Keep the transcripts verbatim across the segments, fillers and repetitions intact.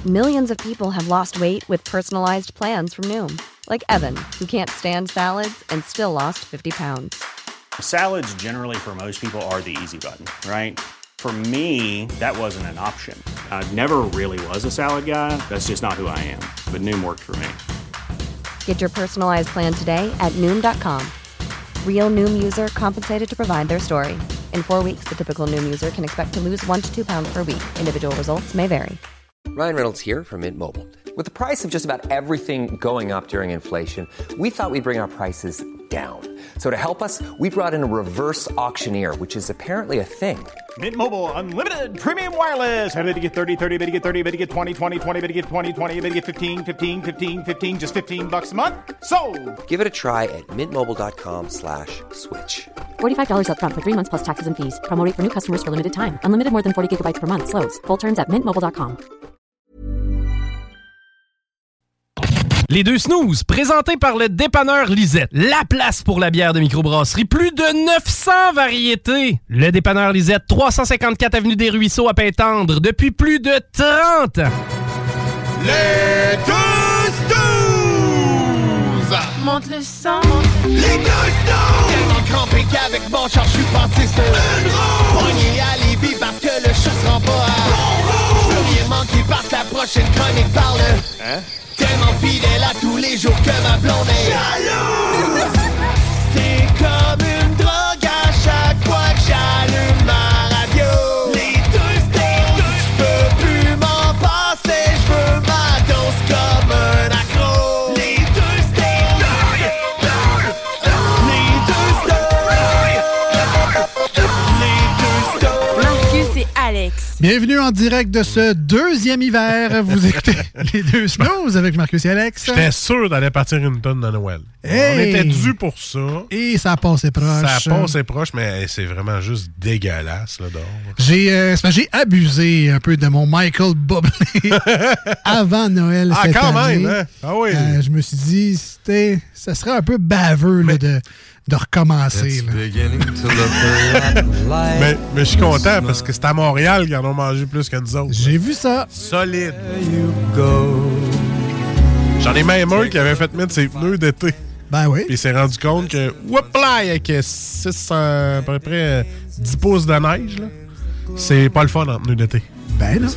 Millions of people have lost weight with personalized plans from Noom. Like Evan, who can't stand salads and still lost fifty pounds. Salads generally for most people are the easy button, right? For me, that wasn't an option. I never really was a salad guy. That's just not who I am. But Noom worked for me. Get your personalized plan today at Noom dot com. Real Noom user compensated to provide their story. In four weeks, the typical Noom user can expect to lose one to two pounds per week. Individual results may vary. Ryan Reynolds here from Mint Mobile. With the price of just about everything going up during inflation, we thought we'd bring our prices down. So to help us, we brought in a reverse auctioneer, which is apparently a thing. Mint Mobile Unlimited Premium Wireless. How to get thirty, thirty, how to get thirty, how to get twenty, twenty, twenty, how to get twenty, twenty, how to get fifteen, fifteen, fifteen, fifteen, just fifteen bucks a month? Sold! Give it a try at mintmobile.com slash switch. forty-five dollars up front for three months plus taxes and fees. Promo rate for new customers for limited time. Unlimited more than forty gigabytes per month. Slows full terms at mint mobile dot com. Les deux snooze, présentés par le dépanneur Lisette. La place pour la bière de microbrasserie. Plus de neuf cents variétés. Le dépanneur Lisette, trois cent cinquante-quatre avenue des Ruisseaux à Pintendre, depuis plus de trente ans. Les deux snooze! Monte le sang. Les deux snooze! Tellement crampé qu'avec mon char, je suis passé sur une roue. Pogné à Lévis parce que le chat se rend pas à bon roue. Je veux rien manquer parce que la prochaine chronique parle. Hein? Tellement fidèle à tous les jours que ma blonde est jalouse. C'est comme une drogue à chaque fois que j'allume ma radio. Les deux snooze, je peux plus m'en passer, je veux ma dose comme un accro. Les deux snooze, les deux snooze, les deux snooze. Marcus et Alex. Bienvenue en direct de ce deuxième hiver. Vous écoutez les deux snooze avec Marcus et Alex. J'étais sûr d'aller partir une tonne de Noël. Hey! On était dû pour ça. Et ça a passé proche. Ça a passé proche, mais c'est vraiment juste dégueulasse là dehors. J'ai, euh, j'ai abusé un peu de mon Michael Bublé avant Noël ah, cette quand année. même, hein? Ah oui. Euh, je me suis dit, c'était, ça serait un peu baveux là, de, de recommencer. Là. mais, mais je suis content parce que c'est à Montréal qu'ils en ont mangé plus que nous autres. J'ai vu ça. Solide. J'en ai même un qui avait fait mettre ses pneus d'été. Ben oui. Puis il s'est rendu compte que, whoop là, avec six cents, à peu près dix pouces de neige, là, c'est pas le fun en pneus d'été. Ben non.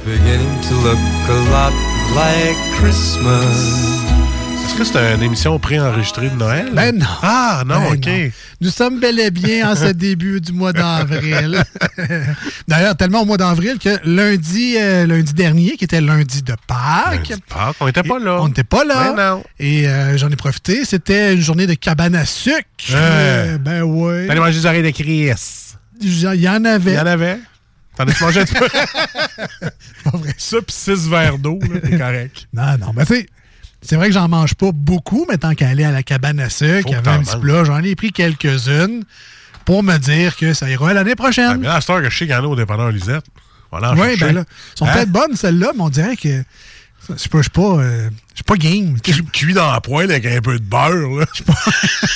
Est-ce que c'est une émission préenregistrée de Noël? Ben non. Ah, non, ben OK. Non. Nous sommes bel et bien en ce début du mois d'avril. D'ailleurs, tellement au mois d'avril que lundi, euh, lundi dernier, qui était lundi de Pâques. Lundi de Pâques, on n'était pas là. On n'était pas là. Ben non. Et euh, j'en ai profité. C'était une journée de cabane à sucre. Euh, euh, ben ouais. T'allais manger des oreilles de Chris. Il y en avait. Il y en avait. T'en as mangé un petit peu? Pas vrai. Ça, pis six verres d'eau, là, c'est correct. Non, non, mais tu sais, c'est vrai que j'en mange pas beaucoup, mais tant qu'à aller à la cabane à sucre, il y avait un petit plat, j'en ai pris quelques-unes pour me dire que ça ira l'année prochaine. Ah, mais là, à cette heure que je sais qu'il y en a au dépanneur Lisette. Voilà, oui, ben là, elles sont hein? peut-être bonnes, celles-là, mais on dirait que je ne suis pas, pas, euh, pas game. Cu- cuit dans la poêle avec un peu de beurre, là. Je pas...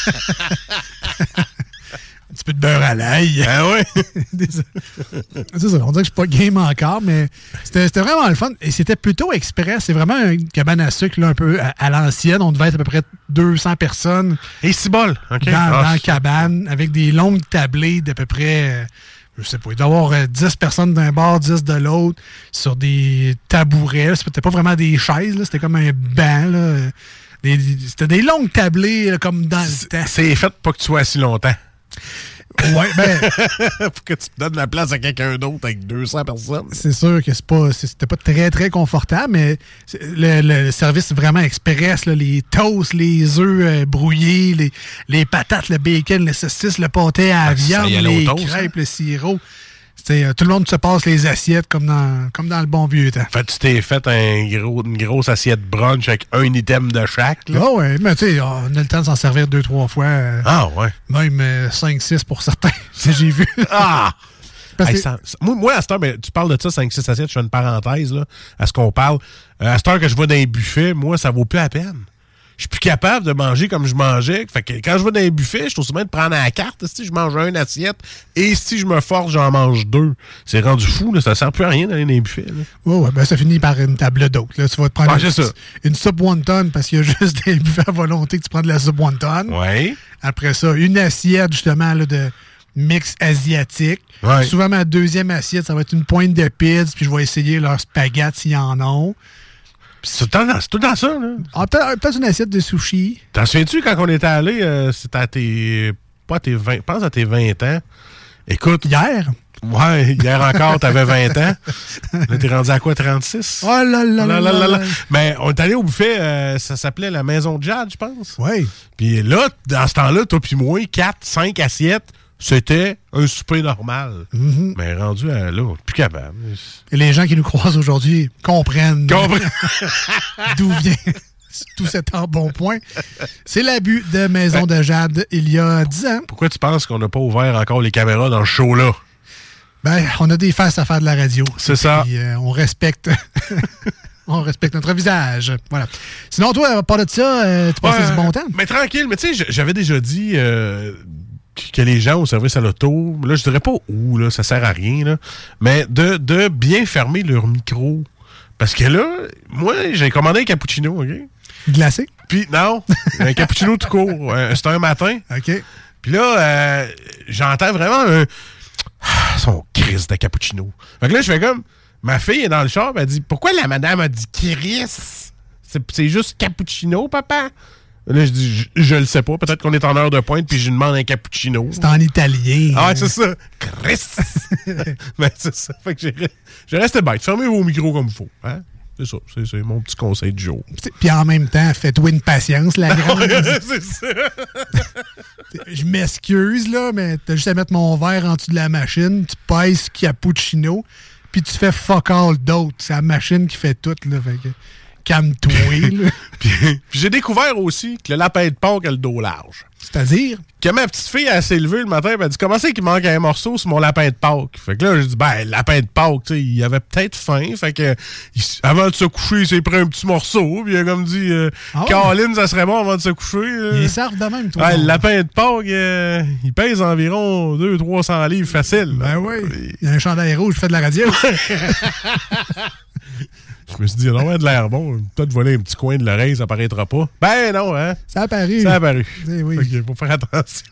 Un petit peu de beurre à l'ail. Ah oui? C'est ça, on dirait que je suis pas game encore, mais c'était, c'était vraiment le fun. Et c'était plutôt express. C'est vraiment une cabane à sucre là, un peu à, à l'ancienne. On devait être à peu près deux cents personnes. Et six bols, OK. Dans, oh. dans la cabane, avec des longues tablées d'à peu près, je sais pas, il doit y avoir dix personnes d'un bord, dix de l'autre, sur des tabourets. C'était pas vraiment des chaises, là, c'était comme un banc, là. Des, c'était des longues tablées là, comme dans le temps. C'est fait pour que tu sois assis longtemps. Ouais, ben. Pour que tu te donnes la place à quelqu'un d'autre avec deux cents personnes. C'est sûr que c'est pas, c'était pas très, très confortable, mais le, le service vraiment express, là, les toasts, les œufs euh, brouillés, les, les patates, le bacon, le saucisse, le pâté à la viande, les toast, crêpes, hein? Le sirop. Euh, tout le monde se passe les assiettes comme dans, comme dans le bon vieux temps. Fait tu t'es fait un gros, une grosse assiette brunch avec un item de chaque. Ah oh ouais, mais tu sais, on a le temps de s'en servir deux, trois fois. Euh, ah ouais. Même euh, cinq, six pour certains, si j'ai vu. Ah! Parce hey, que... ça, ça, moi, moi, à cette heure, ben, tu parles de ça, cinq six assiettes, je fais une parenthèse là, à ce qu'on parle. Euh, à cette heure que je vois dans les buffets, moi, ça vaut plus la peine. je suis plus capable de manger comme je mangeais. Fait que quand je vais dans les buffets, je trouve aussi bien de prendre à la carte. Si je mange une assiette et si je me force, j'en mange deux. C'est rendu fou, là. Ça sert plus à rien d'aller dans les buffets. Oui, ouais, ben ça finit par une table d'hôtes. Là. Tu vas te prendre ah, une, ça. une soupe wonton parce qu'il y a juste des buffets à volonté que tu prends de la soupe wonton. Oui. Après ça, une assiette justement là, de mix asiatique. Ouais. Souvent, ma deuxième assiette, ça va être une pointe de pizza, puis je vais essayer leurs spaghettis s'ils en ont. C'est tout, dans, tout dans ça, là. Ah, peut-être, peut-être une assiette de sushi. T'en souviens-tu, quand on était allé, euh, c'était à tes... Pas à tes vingt... Je pense à tes vingt ans. Écoute... Hier? Ouais, hier encore, t'avais vingt ans. Là, t'es rendu à quoi, trente-six? Oh là là là là là! Mais on est allé au buffet, euh, ça s'appelait la Maison de Jade, je pense. Oui. Puis là, dans ce temps-là, toi puis moi, quatre, cinq assiettes, c'était un souper normal. Mm-hmm. Mais rendu à là, on n'est plus capable. Et les gens qui nous croisent aujourd'hui comprennent, comprennent. d'où vient tout cet embonpoint. C'est l'abus de Maison de Jade il y a dix ans. Pourquoi tu penses qu'on n'a pas ouvert encore les caméras dans ce show-là? Ben, on a des faces à faire de la radio. C'est ça. Puis, euh, on respecte... on respecte notre visage. Voilà. Sinon, toi, à part de ça, euh, tu passais ouais, du bon temps? Mais tranquille. Mais tu sais, j'avais déjà dit... Euh, que les gens au service à l'auto, là, je dirais pas où, là, ça sert à rien, là, mais de, de bien fermer leur micro. Parce que là, moi, j'ai commandé un cappuccino, OK? Glacé? Puis, non, un cappuccino tout court. Euh, C'était un matin. OK. Puis là, euh, j'entends vraiment un... son crise de cappuccino. Fait que là, je fais comme... Ma fille est dans le char, elle dit, pourquoi la madame a dit Chris? C'est, c'est juste cappuccino, papa? Là, je dis, je, je le sais pas. Peut-être qu'on est en heure de pointe, puis je lui demande un cappuccino. C'est en italien. Ah, ouais, c'est ça. Chris! Ben, c'est ça. Fait que j'ai, j'ai resté bête. Fermez vos micros comme il faut. Hein? C'est ça. C'est, c'est mon petit conseil du jour. Puis en même temps, faites-toi une patience, la grande. C'est ça. Je m'excuse, là, mais t'as juste à mettre mon verre en dessous de la machine, tu pèses cappuccino, puis tu fais fuck all d'autres. C'est la machine qui fait tout, là. Fait que... calme-toi, là. puis, puis j'ai découvert aussi que le lapin de Pâques a le dos large. C'est-à-dire? Que ma petite fille, elle s'est levée le matin, elle a dit, comment c'est qu'il manque un morceau sur mon lapin de Pâques? Fait que là, j'ai dit, ben, le lapin de Pâques, tu sais, il avait peut-être faim. Fait que, il, avant de se coucher, il s'est pris un petit morceau. Puis il a comme dit, euh, ah ouais? Caroline, ça serait bon avant de se coucher. Euh. Il est serve de même, toi. Ouais, le lapin de Pâques, euh, il pèse environ deux cents à trois cents livres facile. Ben oui. Il y a un chandail rouge, je fais de la radio. Je me suis dit, non, ouais, de l'air bon. Peut-être voler un petit coin de l'oreille, ça paraîtra pas. Ben non, hein? Ça a apparu. Ça a apparu. Eh oui. Il faut faire attention.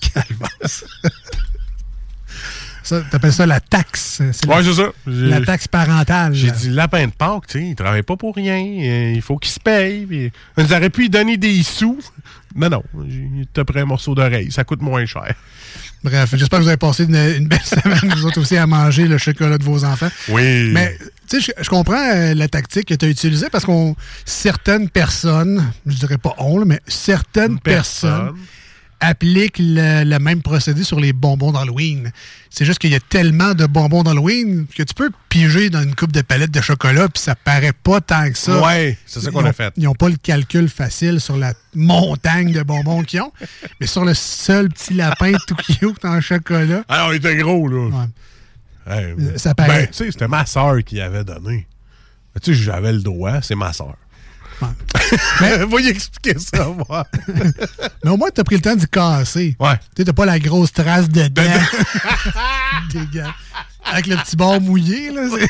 Ça, t'appelles ça la taxe. C'est ouais, la, c'est ça. J'ai, la taxe parentale. J'ai dit, lapin de Pâques, tu sais, il travaille pas pour rien. Il faut qu'il se paye. Puis, on aurait pu lui donner des sous. Mais non, il t'a pris un morceau d'oreille. Ça coûte moins cher. Bref, j'espère que vous avez passé une, une belle semaine, vous autres aussi, à manger le chocolat de vos enfants. Oui. Mais, tu sais, je, je comprends euh, la tactique que tu as utilisée parce qu'on certaines personnes, je dirais pas on, là, mais certaines personnes personne. appliquent le, le même procédé sur les bonbons d'Halloween. C'est juste qu'il y a tellement de bonbons d'Halloween que tu peux piger dans une coupe de palettes de chocolat puis ça paraît pas tant que ça. Ouais, c'est ça qu'on ils ont, a fait. Ils n'ont pas le calcul facile sur la montagne de bonbons qu'ils ont, mais sur le seul petit lapin tout cute en chocolat. Ah non, il était gros, là. Ouais. Hey, ça paraît. Ben, tu sais, c'était ma soeur qui avait donné. Tu sais, j'avais le droit, c'est ma soeur. Ouais. Mais, va y expliquer ça, moi. Mais au moins, tu as pris le temps d'y casser. Ouais. Tu n'as pas la grosse trace de dents. Dégueulasse. Avec le petit bord mouillé, là. C'est,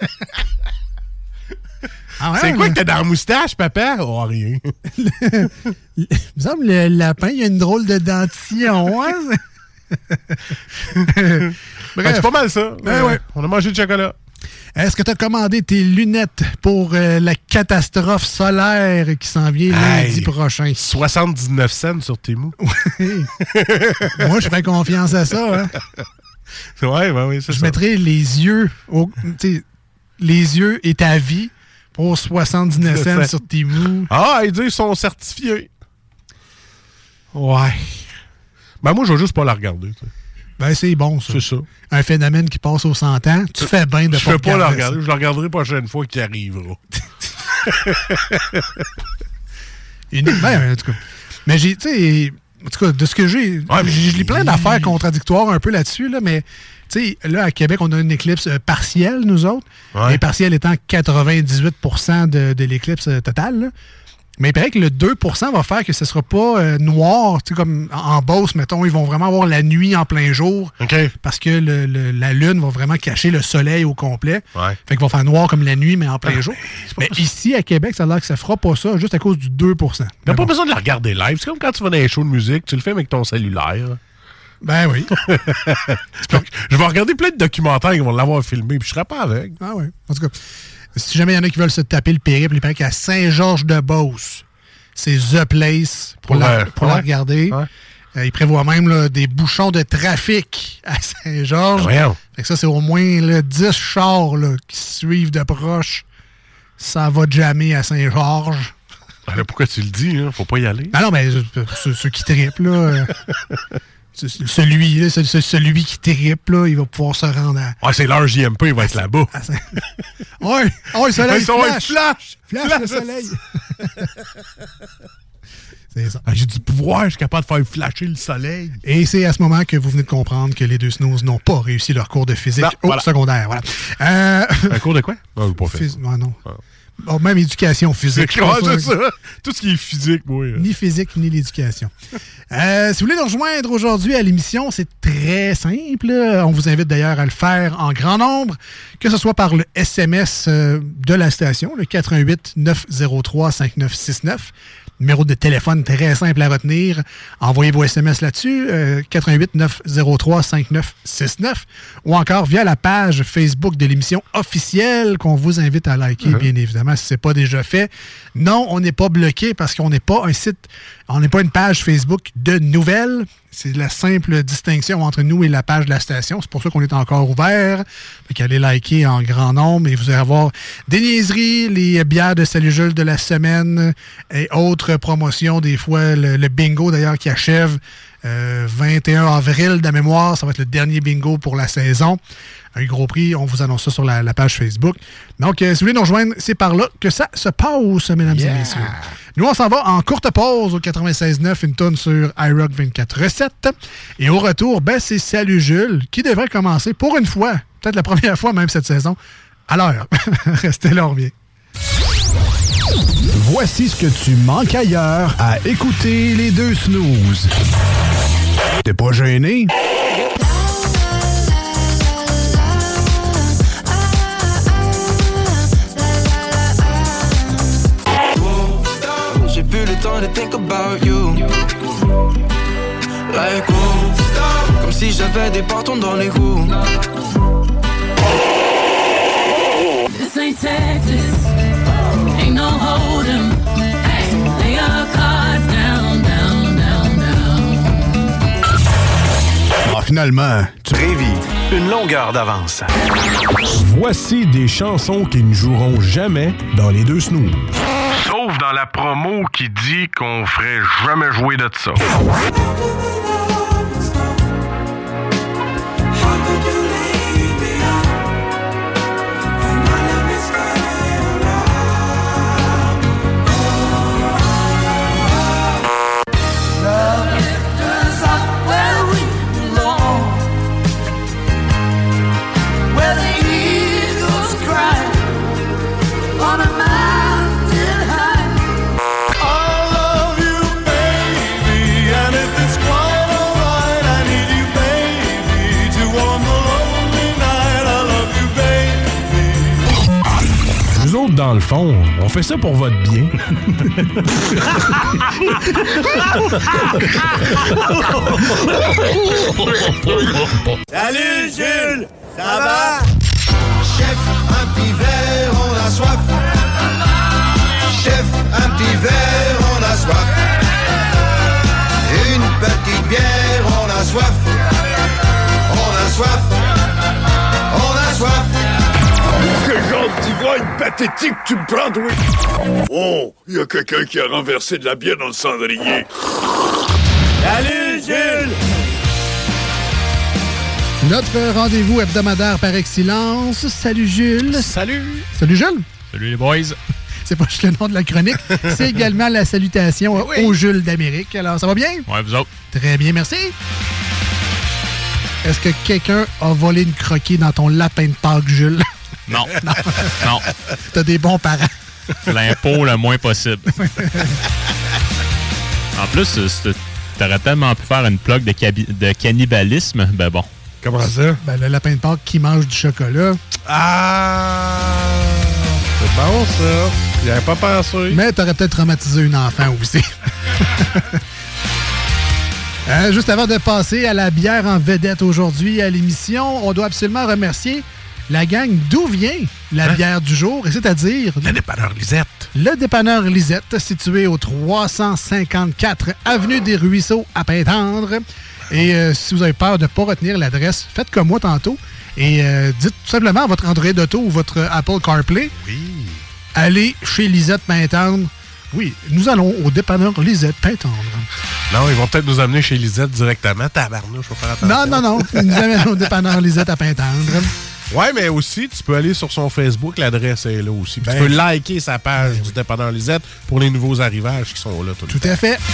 ah ouais, c'est quoi mais... que t'as dans la moustache, papa? Oh, rien. le... Il me semble le lapin, il a une drôle de dentition, hein? Bref. Ben, c'est pas mal ça. Ben, euh, ouais. On a mangé du chocolat. Est-ce que tu as commandé tes lunettes pour euh, la catastrophe solaire qui s'en vient lundi hey, prochain? soixante-dix-neuf cents sur Temu. Oui. Moi, je fais confiance à ça. Hein? Ouais, ben oui, c'est je ça. mettrai les yeux, au, les yeux et ta vie pour soixante-dix-neuf cents sur Temu. Ah, ils disent qu'ils sont certifiés. Ouais. Ben moi, je vais juste pas la regarder. T'sais. Ben, c'est bon, ça. C'est ça. Un phénomène qui passe aux cent ans. Tu fais bien de je pas fais pas la regarder. Ça. Je la regarderai la prochaine fois qu'il arrivera. Une... ben, en tout cas. Mais j'ai, tu sais, en tout cas, de ce que j'ai, ouais, mais... je lis plein d'affaires contradictoires un peu là-dessus, là, mais, tu sais, là, à Québec, on a une éclipse euh, partielle, nous autres. Ouais. Les partiels étant quatre-vingt-dix-huit pour cent de, de l'éclipse euh, totale, là. Mais il paraît que le deux pour cent va faire que ce ne sera pas euh, noir, tu sais, comme en, en Beauce, mettons, ils vont vraiment avoir la nuit en plein jour. Okay. Parce que le, le, la lune va vraiment cacher le soleil au complet. Ouais. Fait qu'ils vont faire noir comme la nuit, mais en plein ah, jour. Mais, mais ici, à Québec, ça a l'air que ça fera pas ça, juste à cause du deux pour cent. T'as pas bon. besoin de la regarder live. C'est comme quand tu vas dans les shows de musique, tu le fais avec ton cellulaire. Ben oui. Je vais regarder plein de documentaires qui vont l'avoir filmé, puis je serai pas avec. Ah oui. En tout cas, si jamais il y en a qui veulent se taper le périple, il paraît qu'à Saint-Georges-de-Beauce, c'est The Place pour, pour, la, pour ouais. la regarder. Ouais. Euh, il prévoit même là, des bouchons de trafic à Saint-Georges. Ah, fait que ça, c'est au moins là, dix chars là, qui suivent de proche. Ça va jammer à Saint-Georges. Ben là, pourquoi tu le dis? Hein? Faut pas y aller. Ah non, mais ceux, ceux qui trippent, là... Euh, Celui, là, celui qui trippe, là, il va pouvoir se rendre à... Ouais, c'est l'heure J M P, il va être là-bas. Ouais, ouais, le soleil, ouais, flash, flash! Flash, flash le soleil! C'est ça. Ah, j'ai du pouvoir, je suis capable de faire flasher le soleil. Et c'est à ce moment que vous venez de comprendre que les deux snooze n'ont pas réussi leur cours de physique non, au voilà. secondaire. Voilà. Euh... Un cours de quoi? Non, pas fait. Phys... Ouais, non. Ah. Bon, même éducation physique. C'est quoi, c'est ça? Tout ce qui est physique, moi. Ni physique, ni l'éducation. euh, si vous voulez nous rejoindre aujourd'hui à l'émission, c'est très simple. On vous invite d'ailleurs à le faire en grand nombre, que ce soit par le S M S de la station, le quatre un huit neuf zéro trois cinq neuf six neuf. Numéro de téléphone très simple à retenir. Envoyez vos S M S là-dessus, euh, quatre un huit neuf zéro trois cinq neuf six neuf, ou encore via la page Facebook de l'émission officielle qu'on vous invite à liker, mm-hmm. bien évidemment, si ce n'est pas déjà fait. Non, on n'est pas bloqué parce qu'on n'est pas un site, on n'est pas une page Facebook de nouvelles. C'est la simple distinction entre nous et la page de la station. C'est pour ça qu'on est encore ouvert. Fait qu'allez liker en grand nombre et vous allez avoir des niaiseries, les bières de Salut Jules de la semaine et autres promotions. Des fois, le, le bingo d'ailleurs qui achève euh, vingt et un avril de mémoire. Ça va être le dernier bingo pour la saison. Un gros prix, on vous annonce ça sur la, la page Facebook. Donc, euh, si vous voulez nous rejoindre, c'est par là que ça se passe, mesdames yeah. et messieurs. Nous, on s'en va en courte pause au quatre-vingt-seize neuf, une tonne sur iRock vingt-quatre recettes. Et au retour, ben, c'est Salut Jules qui devrait commencer pour une fois, peut-être la première fois même cette saison, à l'heure. Restez là, on revient. Voici ce que tu manques ailleurs à écouter les deux snooze. T'es pas gêné? J'ai plus le temps de think about you. Like oh, comme si j'avais des bâtons dans les roues. This ain't Texas, ain't no hold'em. Hey, lay your cards down, down, down, down. Ah, finalement, tu Révis, une longueur d'avance. Voici des chansons qui ne joueront jamais dans les deux snooze. Sauf dans la promo qui dit qu'on ferait jamais jouer de ça. Dans le fond, on fait ça pour votre bien. Salut Jules, ça va? Chef, un petit verre, on a soif. Chef, un petit verre, on a soif. Une petite bière, on a soif. On a soif. On a soif. Quel genre d'ivrogne pathétique tu me prends, oui? Oh, il y a quelqu'un qui a renversé de la bière dans le cendrier. Salut, Jules! Notre rendez-vous hebdomadaire par excellence. Salut, Jules. Salut. Salut, Jules. Salut, les boys. C'est pas juste le nom de la chronique, c'est également la salutation oui. au Jules d'Amérique. Alors, ça va bien? Ouais, vous autres. Très bien, merci. Est-ce que quelqu'un a volé une croquée dans ton lapin de Pâques, Jules? Non. non. non. T'as des bons parents. l'impôt le moins possible. En plus, t'aurais tellement pu faire une plug de, cabi- de cannibalisme. Ben bon. Comment ça? Ben, le lapin de Pâques qui mange du chocolat. Ah! C'est bon, ça. J'y avais pas pensé. Mais t'aurais peut-être traumatisé une enfant aussi. euh, juste avant de passer à la bière en vedette aujourd'hui à l'émission, on doit absolument remercier la gang d'où vient la hein? bière du jour, et c'est-à-dire... Le dépanneur Lisette. Le dépanneur Lisette, situé au trois cent cinquante-quatre Avenue des Ruisseaux à Pintendre. Et euh, si vous avez peur de ne pas retenir l'adresse, faites comme moi tantôt et euh, dites tout simplement à votre Android Auto ou votre Apple CarPlay. Oui. Allez chez Lisette Pintendre. Oui, nous allons au dépanneur Lisette Pintendre. Non, ils vont peut-être nous amener chez Lisette directement. Tabarnouche, faut faire attention. Non, non, non. Ils nous amènent au dépanneur Lisette à Pintendre. Ouais, mais aussi, tu peux aller sur son Facebook, l'adresse est là aussi. Puis ben, tu peux liker sa page ben, du dépanneur Lisette pour les nouveaux arrivages qui sont là tout, tout le temps. Tout à fait.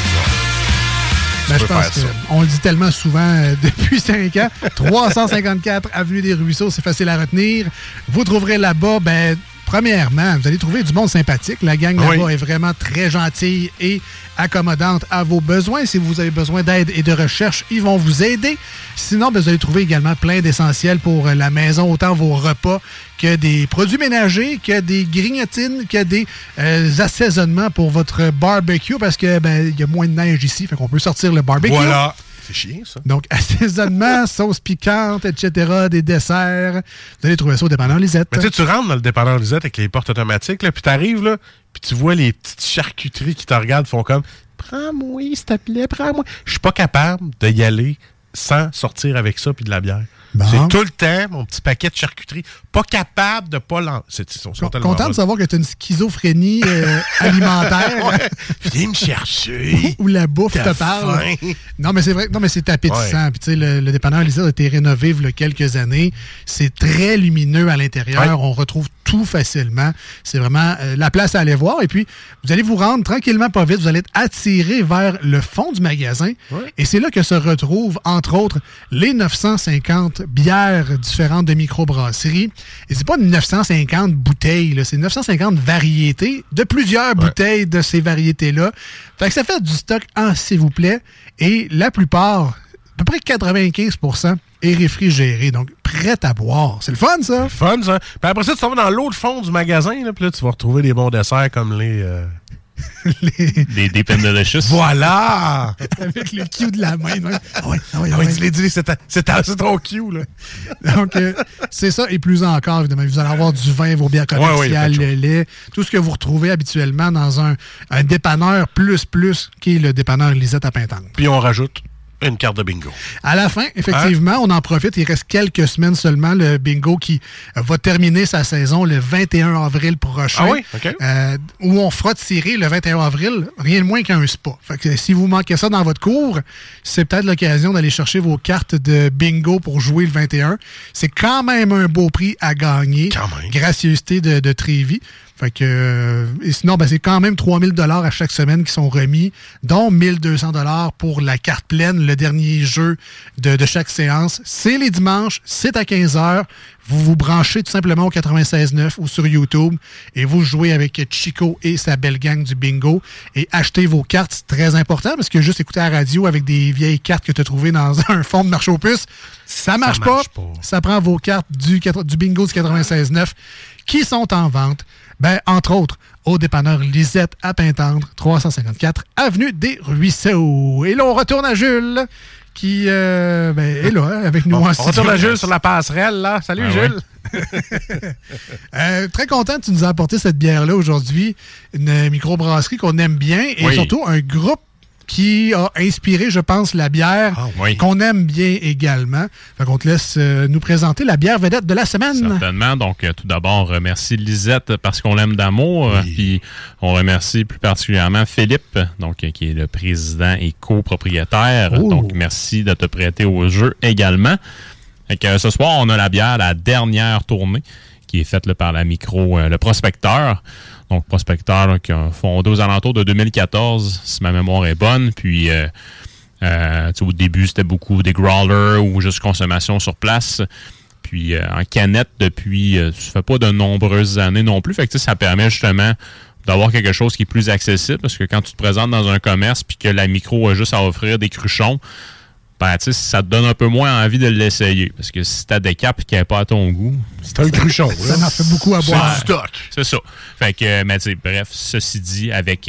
Ben, je pense qu'on le dit tellement souvent euh, depuis cinq ans. trois cent cinquante-quatre Avenue des Ruisseaux, c'est facile à retenir. Vous trouverez là-bas, ben, premièrement, vous allez trouver du monde sympathique. La gang là-bas oui. est vraiment très gentille et accommodante à vos besoins. Si vous avez besoin d'aide et de recherche, ils vont vous aider. Sinon, ben, vous allez trouver également plein d'essentiels pour la maison, autant vos repas que des produits ménagers, que des grignotines, que des euh, assaisonnements pour votre barbecue, parce que ben, il y a moins de neige ici, fait qu'on peut sortir le barbecue. Voilà. C'est chiant, ça. Donc, assaisonnement, sauce piquante, et cetera, des desserts. Vous allez trouver ça au dépanneur Lisette. Mais tu sais, tu rentres dans le dépanneur Lisette avec les portes automatiques, là, puis t'arrives, là, puis tu vois les petites charcuteries qui te regardent, font comme « Prends-moi, s'il te plaît, prends-moi. » Je suis pas capable d'y aller sans sortir avec ça puis de la bière. Bon. C'est tout le temps mon petit paquet de charcuterie. Pas capable de pas l'en... C'est, ils sont, sont content de savoir que tu as une schizophrénie euh, alimentaire. Ouais. Viens me chercher. Où la bouffe te parle. Non, mais c'est vrai. Non, mais c'est appétissant. Ouais. Puis tu sais, le, le dépanneur Lisette a été rénové il y a quelques années. C'est très lumineux à l'intérieur. Ouais. On retrouve tout facilement. C'est vraiment euh, la place à aller voir. Et puis, vous allez vous rendre tranquillement, pas vite. Vous allez être attiré vers le fond du magasin. Ouais. Et c'est là que se retrouvent, entre autres, les neuf cent cinquante bières différentes de microbrasserie. Et c'est pas neuf cent cinquante bouteilles, là. C'est neuf cent cinquante variétés de plusieurs ouais. bouteilles de ces variétés-là. Fait que ça fait du stock en s'il vous plaît. Et la plupart, à peu près quatre-vingt-quinze pour cent est réfrigéré. Donc, prêt à boire. C'est le fun, ça? C'est le fun, ça. Puis après ça, tu vas dans l'autre fond du magasin, là, puis là, tu vas retrouver des bons desserts comme les... Euh... les... Des Deep and Delicious. Voilà! Avec le Q de la main. Ah oui, ah oui, ah oui, tu l'as dit, c'est, ta, c'est, ta, c'est ton Q, là. Donc, euh, c'est ça, et plus encore, évidemment. Vous allez avoir du vin, vos bières commerciales, ouais, ouais, le lait, tout ce que vous retrouvez habituellement dans un, un dépanneur plus plus, qui est le dépanneur Lisette à Pintendre. Puis on rajoute une carte de bingo. À la fin, effectivement, hein? on en profite. Il reste quelques semaines seulement. Le bingo qui va terminer sa saison le vingt et un avril prochain. Ah oui? OK. Euh, où on fera tirer le vingt et un avril rien de moins qu'un spa. Fait que si vous manquez ça dans votre cours, c'est peut-être l'occasion d'aller chercher vos cartes de bingo pour jouer le vingt et un. C'est quand même un beau prix à gagner. Quand même. Gracieuseté de, de Trévis. Fait que, euh, et sinon, ben, c'est quand même trois mille dollars à chaque semaine qui sont remis, dont mille deux cents dollars pour la carte pleine, le dernier jeu de, de chaque séance. C'est les dimanches, c'est à quinze heures. Vous vous branchez tout simplement au quatre-vingt-seize neuf ou sur YouTube et vous jouez avec Chico et sa belle gang du bingo et achetez vos cartes. C'est très important parce que juste écouter la radio avec des vieilles cartes que tu as trouvées dans un fond de marché aux puces, ça marche, ça marche pas. pas. Ça prend vos cartes du, du bingo du quatre-vingt-seize neuf qui sont en vente. Ben, entre autres, au dépanneur Lisette à Pintendre, trois cent cinquante-quatre Avenue des Ruisseaux. Et là, on retourne à Jules, qui euh, ben, est là, hein, avec nous. On, en on retourne à Jules sur la passerelle, là. Salut, ah, Jules. Ouais. euh, très content que tu nous as apporté cette bière-là aujourd'hui. Une microbrasserie qu'on aime bien et oui. surtout un groupe qui a inspiré, je pense, la bière ah, oui. qu'on aime bien également. Fait qu'on te laisse euh, nous présenter la bière vedette de la semaine. Certainement. Donc, euh, tout d'abord, on remercie Lisette parce qu'on l'aime d'amour. Oui. Puis, on remercie plus particulièrement Philippe, donc, euh, qui est le président et copropriétaire. Oh. Donc, merci de te prêter au jeu également. Fait que, euh, ce soir, on a la bière, la dernière tournée, qui est faite là, par la micro, euh, le Prospecteur. Donc, Prospecteur là, qui a fondé aux alentours de deux mille quatorze, si ma mémoire est bonne. Puis, euh, euh, au début, c'était beaucoup des growlers ou juste consommation sur place. puis euh, en canette depuis, euh, ça fait pas de nombreuses années non plus. Fait que ça permet justement d'avoir quelque chose qui est plus accessible, parce que quand tu te présentes dans un commerce puis que la micro a juste à offrir des cruchons, ben, tu sais, ça te donne un peu moins envie de l'essayer. Parce que si t'as des capes qui n'est pas à ton goût... C'est un cruchon. Ça m'en fait beaucoup à boire. C'est du stock. C'est ça. Fait que, mais tu sais, bref, ceci dit, avec,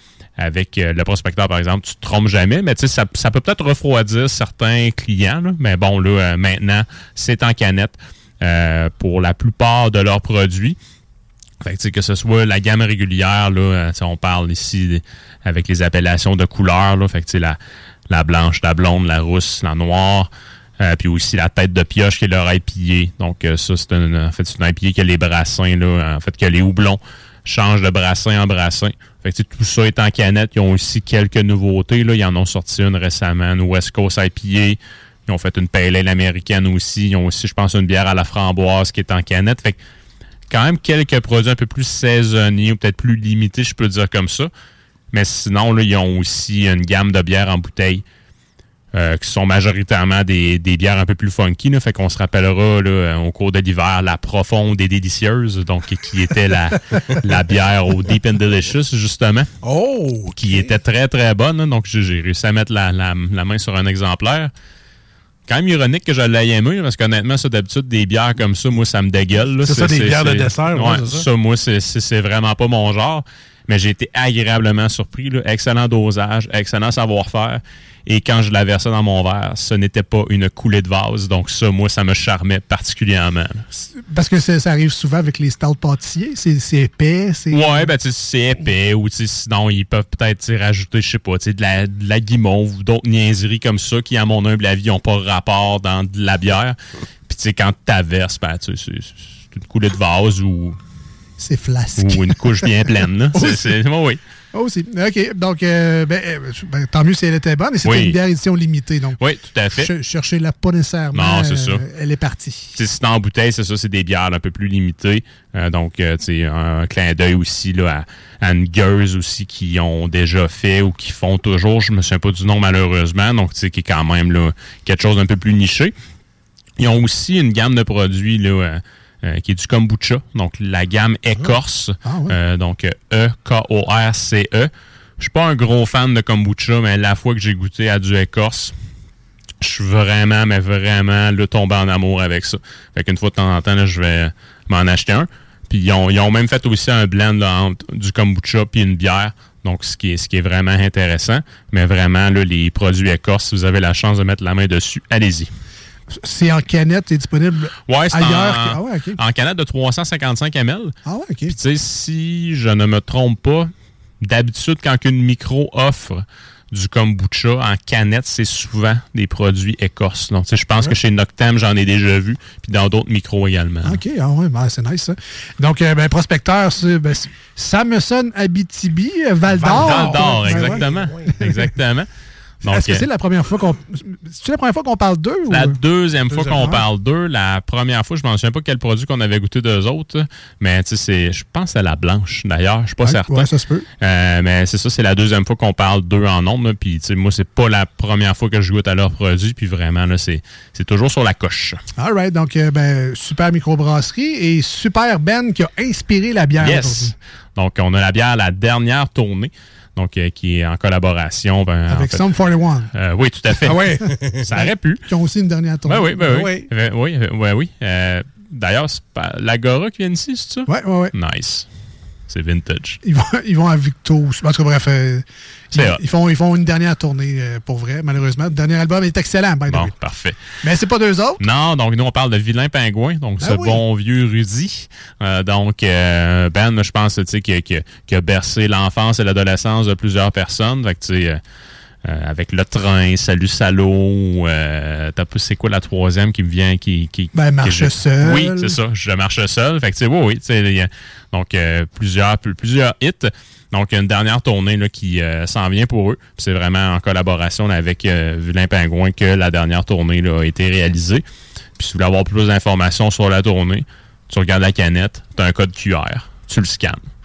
avec le prospecteur, par exemple, tu te trompes jamais, mais tu sais, ça, ça peut peut-être refroidir certains clients, là. Mais bon, là, euh, maintenant, c'est en canette euh, pour la plupart de leurs produits. Fait que, que ce soit la gamme régulière, là, on parle ici avec les appellations de couleurs, là, fait que la, la blanche, la blonde, la rousse, la noire, euh, puis aussi la tête de pioche qui est leur I P A. Donc euh, ça, c'est un, en fait, c'est un I P A que les brassins, là, en fait, que les houblons changent de brassin en brassin. Fait que tout ça est en canette. Ils ont aussi quelques nouveautés, là. Ils en ont sorti une récemment, une West Coast I P A. Ils ont fait une pale ale américaine aussi. Ils ont aussi, je pense, une bière à la framboise qui est en canette. Fait que quand même quelques produits un peu plus saisonniers ou peut-être plus limités, je peux le dire comme ça. Mais sinon, là, ils ont aussi une gamme de bières en bouteille euh, qui sont majoritairement des, des bières un peu plus funky. Là. Fait qu'on se rappellera là, au cours de l'hiver la profonde et délicieuse, donc qui était la, la bière au Deep and Delicious, justement. Oh! Okay. Qui était très, très bonne. Hein. Donc, j'ai réussi à mettre la, la, la main sur un exemplaire. Quand même ironique que je l'ai aimé, parce qu'honnêtement, ça, d'habitude, des bières comme ça, moi, ça me dégueule. Là. C'est, c'est ça, des c'est, bières c'est, de dessert? Ouais, c'est ça? ça, moi, c'est, c'est, c'est vraiment pas mon genre. Mais j'ai été agréablement surpris. Là. Excellent dosage, excellent savoir-faire. Et quand je la versais dans mon verre, ce n'était pas une coulée de vase. Donc ça, moi, ça me charmait particulièrement. Parce que ça arrive souvent avec les stouts pâtissiers. C'est, c'est épais. C'est... Ouais, ben tu sais, c'est épais. Ou sinon, ils peuvent peut-être rajouter, je sais pas, de la, de la guimauve ou d'autres niaiseries comme ça qui, à mon humble avis, n'ont pas rapport dans de la bière. Puis tu sais, quand tu t'averses, ben, c'est, c'est une coulée de vase ou... C'est flasque. Ou une couche bien pleine. Là. c'est, c'est, oh oui. Aussi. OK. Donc, euh, ben, ben, tant mieux si elle était bonne. Et c'était oui. une bière édition limitée. Donc, oui, tout à fait. Ch- cherchez-la pas nécessairement. Non, c'est ça. Euh, elle est partie. T'sais, si c'est en bouteille, c'est ça, c'est des bières là, un peu plus limitées. Euh, donc, euh, un, un clin d'œil aussi là, à, à une gueuse aussi qui ont déjà fait ou qui font toujours. Je me souviens pas du nom, malheureusement. Donc, qui est quand même là, quelque chose d'un peu plus niché. Ils ont aussi une gamme de produits là, euh, Euh, qui est du kombucha, donc la gamme écorce, ah, ouais. euh, donc E K O R C E. Je suis pas un gros fan de kombucha, mais la fois que j'ai goûté à du écorce, je suis vraiment, mais vraiment là, tombé en amour avec ça. Fait qu'une fois de temps en temps, là, je vais m'en acheter un. Puis ils ont, ils ont même fait aussi un blend là, entre du kombucha puis une bière. Donc, ce qui est, ce qui est vraiment intéressant. Mais vraiment, là, les produits écorce, si vous avez la chance de mettre la main dessus, allez-y. C'est en canette, c'est disponible ouais, c'est ailleurs. En, ah ouais, okay. en canette de trois cent cinquante-cinq millilitres. Ah ouais, OK. Puis tu sais, si je ne me trompe pas, d'habitude, quand une micro offre du kombucha en canette, c'est souvent des produits écorces. Donc, tu sais, je pense ouais. que chez Noctem, j'en ai déjà vu, puis dans d'autres micros également. OK, ah ouais, ben, c'est nice, ça. Donc, euh, ben, prospecteur, c'est, ben, ça me sonne Abitibi, Val-d'Or. Val-d'Or, exactement. Ben, ouais. Exactement. Donc, est-ce que c'est la première fois qu'on c'est la première fois qu'on parle d'eux? La ou... deuxième fois qu'on parle d'eux. La première fois, je ne me souviens pas quel produit qu'on avait goûté d'eux autres, mais tu sais, je pense à la blanche d'ailleurs, je suis pas ouais, certain. Ouais, ça se peut. Euh, mais c'est ça, c'est la deuxième fois qu'on parle d'eux en nombre. Puis tu sais, moi, c'est pas la première fois que je goûte à leurs produits. Puis vraiment, là, c'est, c'est toujours sur la coche. All right, donc euh, ben, super microbrasserie et super Ben qui a inspiré la bière. Yes. Donc, on a la bière La Dernière Tournée. Donc, euh, qui est en collaboration. Ben, avec en fait, Sum quarante et un. Euh, oui, tout à fait. Ah ouais. Ça aurait pu. Qui ont aussi une dernière tournée. Ben oui, ben oui. oui. Euh, oui, oui, oui. Euh, d'ailleurs, c'est pas l'Agora qui vient ici, c'est ça? Oui, oui, oui. Nice. C'est vintage. Ils vont, ils vont à Victo. En tout cas, bref, euh, ils, ils, font, ils font une dernière tournée, euh, pour vrai, malheureusement. Le dernier album est excellent, by the Bon, way. parfait. Mais c'est pas deux autres. Non, donc nous, on parle de Vilain Pingouin, donc ben ce oui. bon vieux Rudy. Euh, donc, euh, Ben, je pense, tu sais, qui, qui, qui a bercé l'enfance et l'adolescence de plusieurs personnes. Fait que, tu sais, euh, Euh, avec Le Train, Salut Salaud, euh, t'as pas, c'est quoi la troisième qui me vient qui, qui ben Marche qui, seul. Oui, c'est ça, Je marche seul. Fait que tu sais, oui, oui, tu sais, donc euh, plusieurs plusieurs hits. Donc une dernière tournée là qui euh, s'en vient pour eux. Puis c'est vraiment en collaboration là, avec euh, Vilain Pingouin que la dernière tournée là, a été réalisée. Puis si vous voulez avoir plus d'informations sur la tournée, tu regardes la canette, t'as un code Q R, tu le scannes.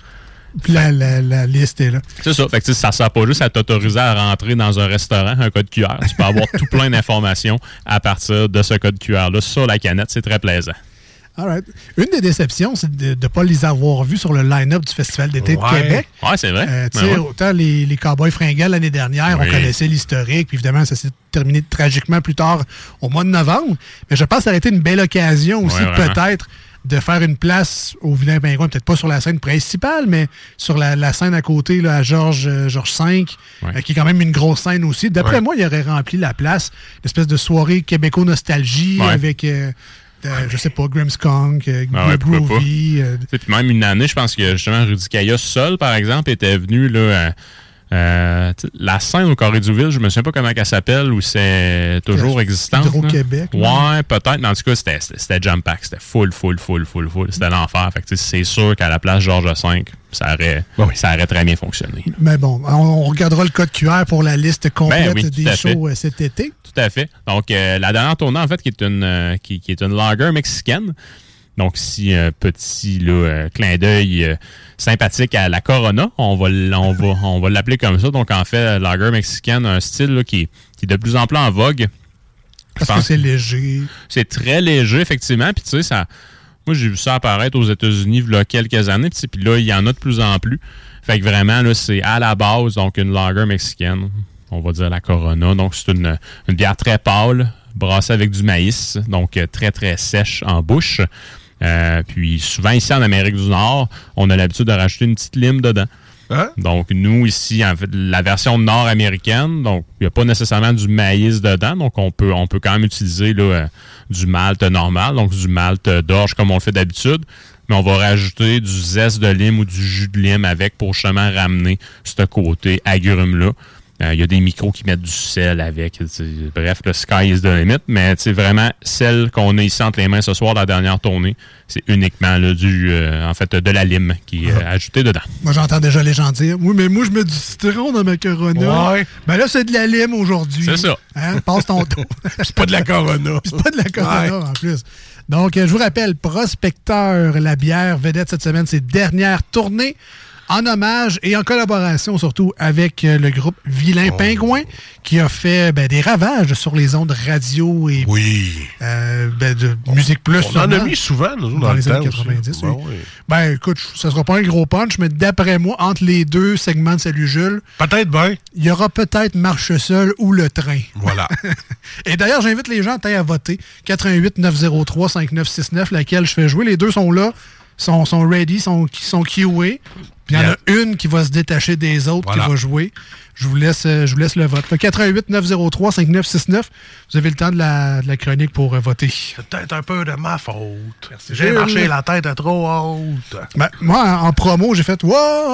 Puis la, la, la liste est là. C'est ça. Fait que ça ne sert pas juste à t'autoriser à rentrer dans un restaurant, un code Q R. Tu peux avoir tout plein d'informations à partir de ce code Q R-là sur la canette. C'est très plaisant. All right. Une des déceptions, c'est de ne pas les avoir vus sur le line-up du Festival d'été ouais. de Québec. Oui, c'est vrai. Euh, ben ouais. Autant les, les Cowboys fringants l'année dernière, oui. on connaissait l'historique, puis évidemment, ça s'est terminé tragiquement plus tard au mois de novembre. Mais je pense que ça aurait été une belle occasion aussi, ouais, peut-être, de faire une place au Vilain Pingouin, peut-être pas sur la scène principale, mais sur la, la scène à côté, là, à Georges euh, Georges cinq, ouais. euh, qui est quand même une grosse scène aussi. D'après ouais. moi, il aurait rempli la place. Une espèce de soirée québéco-nostalgie ouais. avec... Euh, Euh, je sais pas, Grimmskunk, euh, ah ouais, Groovy. Euh... Puis même une année, je pense que justement Rudy Kaya seul, par exemple, était venu là, euh, euh, la scène au Corée-du-Ville, je me souviens pas comment elle s'appelle, ou c'est toujours existant. Hydro-Québec. Ouais, peut-être, mais en tout cas, c'était, c'était jam-pack, c'était full, full, full, full, full. C'était l'enfer. Fait que c'est sûr qu'à la place Georges cinq, ça aurait, oui. ça aurait très bien fonctionné. Mais bon, on, on regardera le code Q R pour la liste complète ben oui, des shows fait. cet été. Tout à fait. Donc, euh, la dernière tournée, en fait, qui est une, euh, qui, qui est une lager mexicaine. Donc, si un euh, petit là, euh, clin d'œil euh, sympathique à la Corona, on va, on va, on va l'appeler comme ça. Donc, en fait, lager mexicaine, un style là, qui, qui est de plus en plus en vogue. Parce que c'est léger. C'est très léger, effectivement. Puis, tu sais, ça... Moi, j'ai vu ça apparaître aux États-Unis il y a quelques années, puis là, il y en a de plus en plus. Fait que vraiment, là, c'est à la base, donc une lager mexicaine, on va dire la Corona. Donc, c'est une, une bière très pâle, brassée avec du maïs, donc très, très sèche en bouche. Euh, puis souvent, ici, en Amérique du Nord, on a l'habitude de rajouter une petite lime dedans. Hein? Donc, nous, ici, en fait, la version nord-américaine, donc, il n'y a pas nécessairement du maïs dedans, donc on peut, on peut quand même utiliser là, euh, du malt normal, donc du malt d'orge comme on le fait d'habitude, mais on va rajouter du zeste de lime ou du jus de lime avec pour justement ramener ce côté agrume-là. Il euh, y a des micros qui mettent du sel avec. Bref, le sky is the limit. Mais vraiment, celle qu'on a ici entre les mains ce soir, la dernière tournée, c'est uniquement là, du, euh, en fait, de la lime qui est euh, ajoutée dedans. Moi, j'entends déjà les gens dire « Oui, mais moi, je mets du citron dans ma Corona. Ouais. » Ben là, c'est de la lime aujourd'hui. C'est ça. Hein? Passe ton tour. C'est pas de la Corona. C'est pas de la Corona, ouais. en plus. Donc, euh, je vous rappelle, Prospecteur, la bière vedette cette semaine, ses dernières tournées. En hommage et en collaboration surtout avec euh, le groupe Vilain oh. Pingouin qui a fait ben, des ravages sur les ondes radio et oui. euh, ben, de on, Musique Plus. On en a mis souvent nous, dans, dans les années quatre-vingt-dix. Oui. Oui. Ben écoute, ça sera pas un gros punch, mais d'après moi, entre les deux segments de Salut Jules, peut-être bien. Il y aura peut-être Marche Seule ou Le Train. Voilà. Et d'ailleurs, j'invite les gens à voter. quatre un huit neuf zéro trois cinq neuf six neuf, laquelle je fais jouer. Les deux sont là, sont, sont ready, sont, sont queués. Puis il y en a une qui va se détacher des autres, voilà. qui va jouer. Je vous laisse, je vous laisse le vote. quatre un huit neuf zéro trois cinq neuf six neuf. Vous avez le temps de la, de la chronique pour euh, voter. C'est peut-être un peu de ma faute. Merci. J'ai marché la tête à trop haute. Ben, moi, en, en promo, j'ai fait «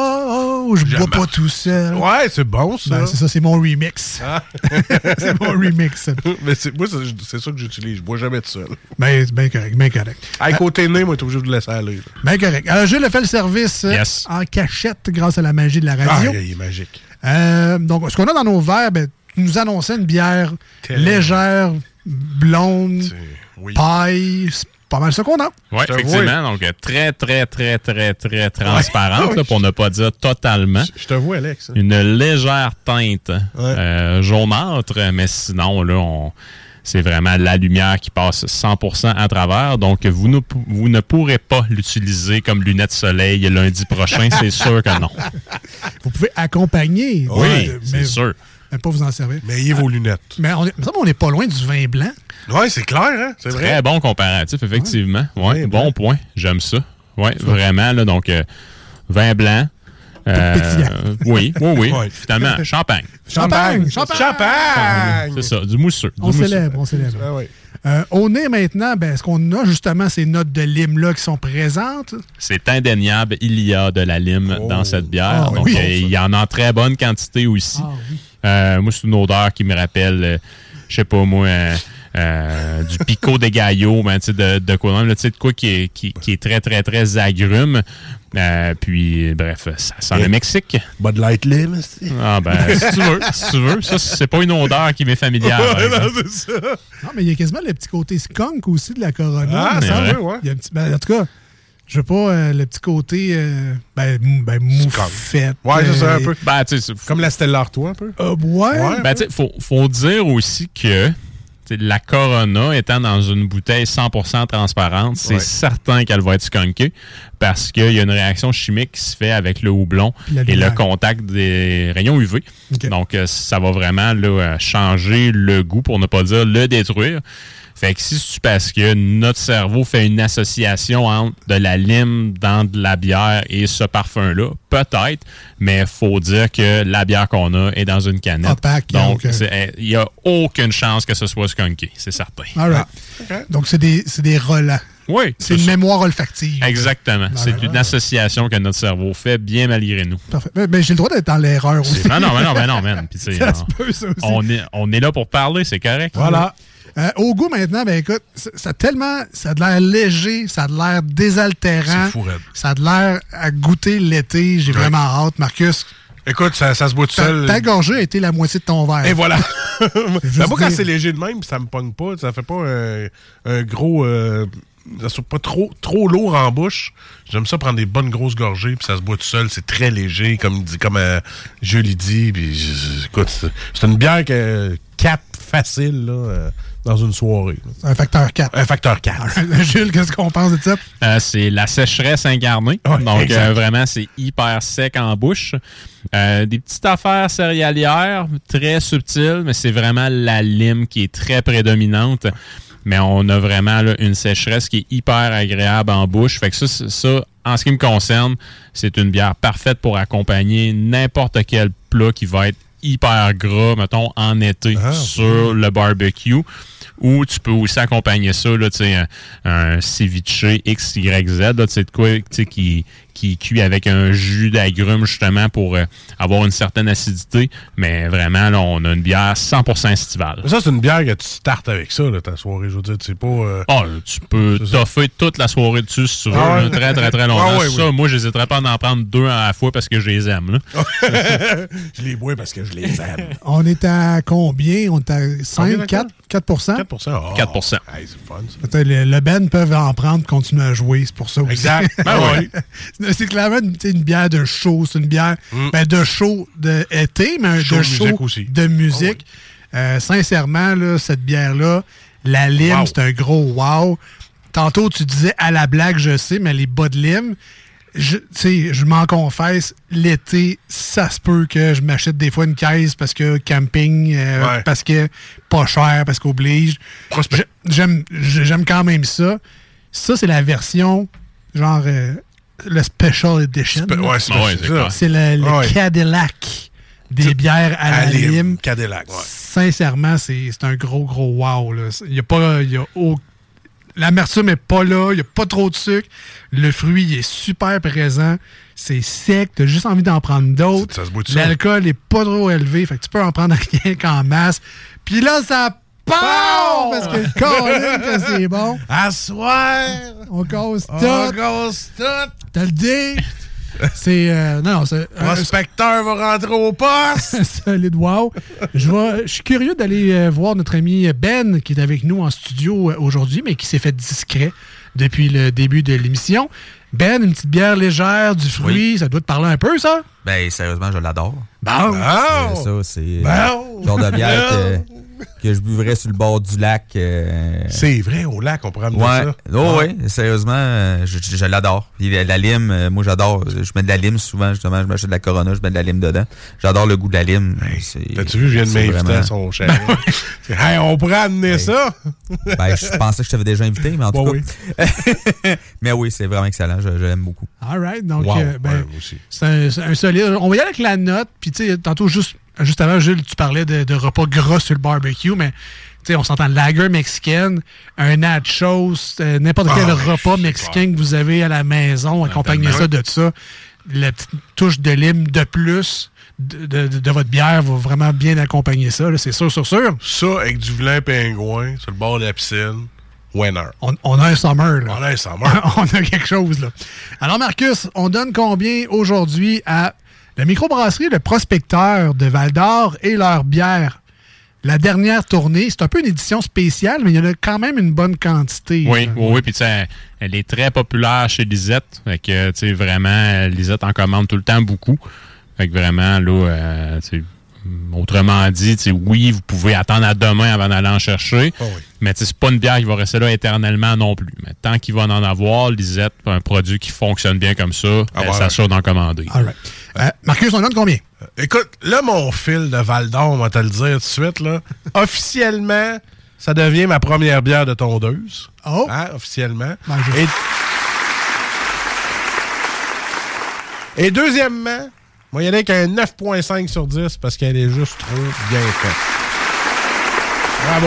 Wow, je bois pas tout seul. » Ouais, c'est bon, ça. Ben, c'est ça, c'est mon remix. Ah. C'est mon remix. Mais c'est, moi, c'est, c'est ça que j'utilise. Je bois jamais tout seul. Ben, c'est bien correct, bien correct. À euh, côté nez, moi, t'es obligé de laisser aller. Bien correct. Alors, Jules a fait le service yes. en cachette grâce à la magie de la radio. Ah, il est magique. Euh, donc, ce qu'on a dans nos verres, ben, tu nous annonçais une bière Tellement. légère, blonde, oui. paille. C'est pas mal ça qu'on a. Oui, effectivement. Donc, très, très, très, très, très transparente, ouais. là, pour ne pas dire totalement. Je te vois, Alex. Hein. Une légère teinte ouais. euh, jaunâtre, mais sinon, là, on... c'est vraiment la lumière qui passe cent pour cent à travers. Donc, vous ne, vous ne pourrez pas l'utiliser comme lunette soleil lundi prochain. C'est sûr que non. Vous pouvez accompagner. Oui, euh, c'est mais, sûr. Mais pas vous en servir. Mais ayez vos lunettes. Mais on est, on n'est pas loin du vin blanc. Oui, c'est clair, hein? C'est Très vrai. Très bon comparatif, effectivement. Ouais, ouais, bon point. J'aime ça. Oui, vraiment. Là, donc, euh, vin blanc. Euh, oui, oui, oui. Ouais. Finalement, champagne. Champagne! Champagne! Champagne! C'est ça, du mousseux. Du on mousseux. célèbre, on célèbre. Ah oui. euh, au nez, maintenant, ben, est-ce qu'on a justement ces notes de lime-là qui sont présentes? C'est indéniable, il y a de la lime oh. dans cette bière. Ah, donc, oui. euh, il y en a en très bonne quantité aussi. Ah, oui. euh, moi, c'est une odeur qui me rappelle, euh, je sais pas moi... Euh, Euh, du picot des gaillots, ben, de, de quoi même, là, de quoi qui est, qui, qui est très, très, très agrume. Euh, puis, bref, ça sent le Mexique. Bud Light Lime, c'est... Ah, ben, si tu veux, si tu veux. Ça, c'est pas une odeur qui m'est familière. Ouais, non, c'est ça. Non, mais il y a quasiment le petit côté skunk aussi de la Corona. Ah, ça, oui, ouais. Il y a un petit, ben, en tout cas, Je veux pas euh, le petit côté euh, ben, mou- ben, moufette. Ouais, c'est ça, un euh, peu. Ben, tu sais, Comme la Stella Artois, un peu. Euh, ouais. Ben, tu sais, faut, faut dire aussi que t'sais, la Corona étant dans une bouteille cent pour cent transparente, c'est Ouais. certain qu'elle va être skunkée parce qu'il y a une réaction chimique qui se fait avec le houblon Puis la et le lumière. contact des rayons U V. Ok. Donc, euh, ça va vraiment là, euh, changer le goût, pour ne pas dire le détruire. Fait que si c'est parce que notre cerveau fait une association entre de la lime dans de la bière et ce parfum-là, peut-être, mais il faut dire que la bière qu'on a est dans une canette. Opaque, Donc, donc, il n'y a aucune chance que ce soit skunké, c'est certain. All right. Ah. Donc, c'est des, c'est des relents. Oui. C'est une mémoire olfactive. Exactement. Ah, C'est ouais. une association que notre cerveau fait bien malgré nous. Parfait. Ben, ben, j'ai le droit d'être dans l'erreur aussi. Non, non, ben non, ben non, man. Puis, tu sais, Ça on, se peut, ça aussi. on est, on est là pour parler, c'est correct. Voilà. Euh, au goût maintenant, ben écoute, ça, ça a tellement, ça a de l'air léger, ça a de l'air désaltérant. C'est fou, raide. Ça a de l'air à goûter l'été. J'ai Ouais. vraiment hâte, Marcus. Écoute, ça, ça se boit tout Ta, seul. ta gorgée a été la moitié de ton verre. Et voilà. juste Ben, moi, quand dire. c'est léger de même, ça me pogne pas. Ça fait pas un, un gros... Euh, ça soit pas trop, trop lourd en bouche. J'aime ça prendre des bonnes grosses gorgées, puis ça se boit tout seul. C'est très léger, comme, dit- comme euh, Julie dit. Puis, je- je- écoute, c'est c'est une bière que quatre facile, là, euh, dans une soirée. là. Un facteur quatre. Un facteur quatre. Jules, qu'est-ce qu'on pense de ça? Euh, c'est la sécheresse incarnée. Ouais, Donc, exact. euh, vraiment, c'est hyper sec en bouche. Euh, des petites affaires céréalières, très subtiles, mais c'est vraiment la lime qui est très prédominante. Mais on a vraiment là, une sécheresse qui est hyper agréable en bouche. Fait que ça, c'est- ça, en ce qui me concerne, c'est une bière parfaite pour accompagner n'importe quel plat qui va être hyper gras, mettons, en été Ah, sur le barbecue. Ou tu peux aussi accompagner ça, là, tu sais, un, un ceviche X Y Z, là, tu sais, de quoi, tu sais, qui, qui cuit avec un jus d'agrumes, justement, pour euh, avoir une certaine acidité. Mais vraiment, là, on a une bière cent pour cent estivale. Ça, c'est une bière que tu startes avec ça, là, ta soirée. Je veux dire, tu sais pas... euh, Ah, tu peux C'est ça. toffer toute la soirée dessus si tu veux, Ah ouais. là, très, très, très longtemps. Ah ouais, ça, oui. moi, j'hésiterais pas à en prendre deux à la fois parce que je les aime, là. je les bois parce que je les aime. On est à combien? On est à cinq, Combien, quatre, quatre pour cent? quatre pour cent. Oh. quatre pour cent. Hey, c'est fun, ça. Peut-être Le, le Ben peuvent en prendre, continuer à jouer, c'est pour ça aussi. Exact. Ben oui. C'est clairement une, tu sais, une bière de show, c'est une bière Mm. ben, de show d'été, mais un Show de de show musique aussi. de musique. Euh, sincèrement, là, cette bière-là, la lime, Wow. c'est un gros wow. Tantôt, tu disais à la blague, je sais, mais les bas de lime, je, tu sais, je m'en confesse, l'été, ça se peut que je m'achète des fois une caisse parce que camping, euh, Ouais. parce que pas cher, parce qu'oblige. Prospect. Je- J'aime j'aime quand même ça. Ça, c'est la version, genre, euh, le Special Edition. Spe- là. ouais, c'est Ah ouais, c'est c'est ça. clair. C'est le, le Ouais. Cadillac des Tu- bières à, À la lime. lime. Cadillac, ouais. Sincèrement, c'est c'est un gros, gros wow. Là. Il y a pas... il Y a au- L'amertume n'est pas là, il n'y a pas trop de sucre. Le fruit il est super présent. C'est sec, tu as juste envie d'en prendre d'autres. Ça se boit tout seul. L'alcool n'est pas trop élevé, fait que tu peux en prendre rien qu'en masse. Puis là, ça part! Parce que le colline que c'est bon. À soir! On casse On tout. casse tout! T'as le dit? C'est... euh, non, non, c'est... un- Prospecteur va rentrer au poste! Solide, wow. Je vais- je suis curieux d'aller euh, voir notre ami Ben, qui est avec nous en studio euh, aujourd'hui, mais qui s'est fait discret depuis le début de l'émission. Ben, une petite bière légère, du fruit, Oui. ça doit te parler un peu, ça? Ben, sérieusement, je l'adore. Bon! C'est ça, c'est Bon. le genre de bière que, que je buvrais sur le bord du lac. euh, C'est vrai, au lac, on pourrait amener Ouais, ça. oh, Ah. ouais, sérieusement, euh, je, je- je l'adore. Puis La, la lime, euh, moi j'adore. Je mets de la lime souvent, justement. Je m'achète de la Corona, je mets de la lime dedans. J'adore le goût de la lime. C'est- T'as-tu vu, je viens de c'est m'inviter vraiment- à son chalet. Hey, on pourrait amener ça! Ben, je pensais que je t'avais déjà invité, mais en tout Bon, cas. mais oui, c'est vraiment excellent. Je, je l'aime beaucoup. All right, donc, Wow, euh, ben, ouais, moi aussi. c'est un, c'est un solide. On va y aller avec la note, puis tu sais, tantôt, juste, juste avant, Jules, tu parlais de, de repas gras sur le barbecue, mais tu sais, on s'entend lager mexicaine, un nachos, euh, n'importe quel Ah, repas mexicain que vous avez à la maison, accompagnez ça de ça. La petite touche de lime de plus de, de- de votre bière va vraiment bien accompagner ça, là, c'est sûr, sûr, sûr. Ça, avec du vilain pingouin, sur le bord de la piscine, winner. On, on a un summer, là. On a un summer. On a quelque chose, là. Alors, Marcus, on donne combien aujourd'hui à la microbrasserie Le Prospecteur de Val-d'Or et leur bière? la dernière tournée. C'est un peu une édition spéciale, mais il y en a quand même une bonne quantité. Oui, là. oui, oui. Puis, tu sais, elle est très populaire chez Lisette. Fait que, tu sais, vraiment, Lisette en commande tout le temps beaucoup. Fait que vraiment, là, euh, tu sais, autrement dit, tu sais, oui, vous pouvez attendre à demain avant d'aller en chercher. Oh oui. Mais tu sais, c'est pas une bière qui va rester là éternellement non plus. Mais tant qu'il va en avoir, Lisette, un produit qui fonctionne bien comme ça, Ah, elle ouais. s'assure d'en commander. All right. Euh, Marcus, on donne combien? Euh, écoute, là, mon fil de Val d'Or, on va te le dire tout de suite, là. Officiellement, ça devient ma première bière de tondeuse. Oh! Hein, officiellement. Ben, je- Et... Et deuxièmement, moi, il y en a qu'un neuf virgule cinq sur dix parce qu'elle est juste trop bien faite. Bravo.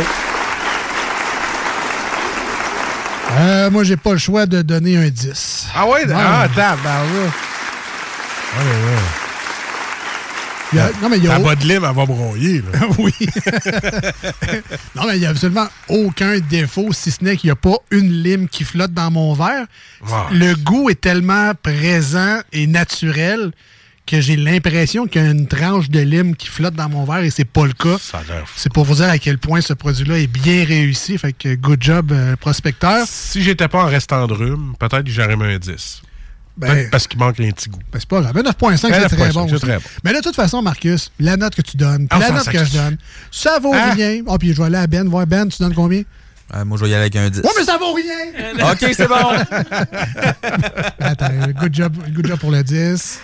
Euh, moi, j'ai pas le choix de donner un dix. Ah ouais? Ouais. Ah, tabarnak. Ah, ouais, ouais. Il y a- non, mais il y a Ta au- bas de lime, elle va broyer, là. oui. Non, mais il n'y a absolument aucun défaut, si ce n'est qu'il n'y a pas une lime qui flotte dans mon verre. Ah. Le goût est tellement présent et naturel que j'ai l'impression qu'il y a une tranche de lime qui flotte dans mon verre et c'est pas le cas. Ça a l'air fou. C'est pour vous dire à quel point ce produit-là est bien réussi. Fait que good job, euh, prospecteur. Si j'étais pas en restant de rhume, peut-être que j'aurais mis un dix. Ben, Peut-être parce qu'il manque un petit goût. Ben, c'est pas grave. Ben, neuf virgule cinq, Ben, c'est neuf très virgule cinq, bon. c'est aussi. très bon. Mais de toute façon, Marcus, la note que tu donnes, Ah, la on note s'en que je sac- donne, ça vaut Hein? rien. Oh, puis je vais aller à Ben voir Ben, tu donnes combien? Euh, moi, je vais y aller avec un dix. Ouais, mais ça vaut rien! OK, c'est bon. Attends, good job, good job pour le dix.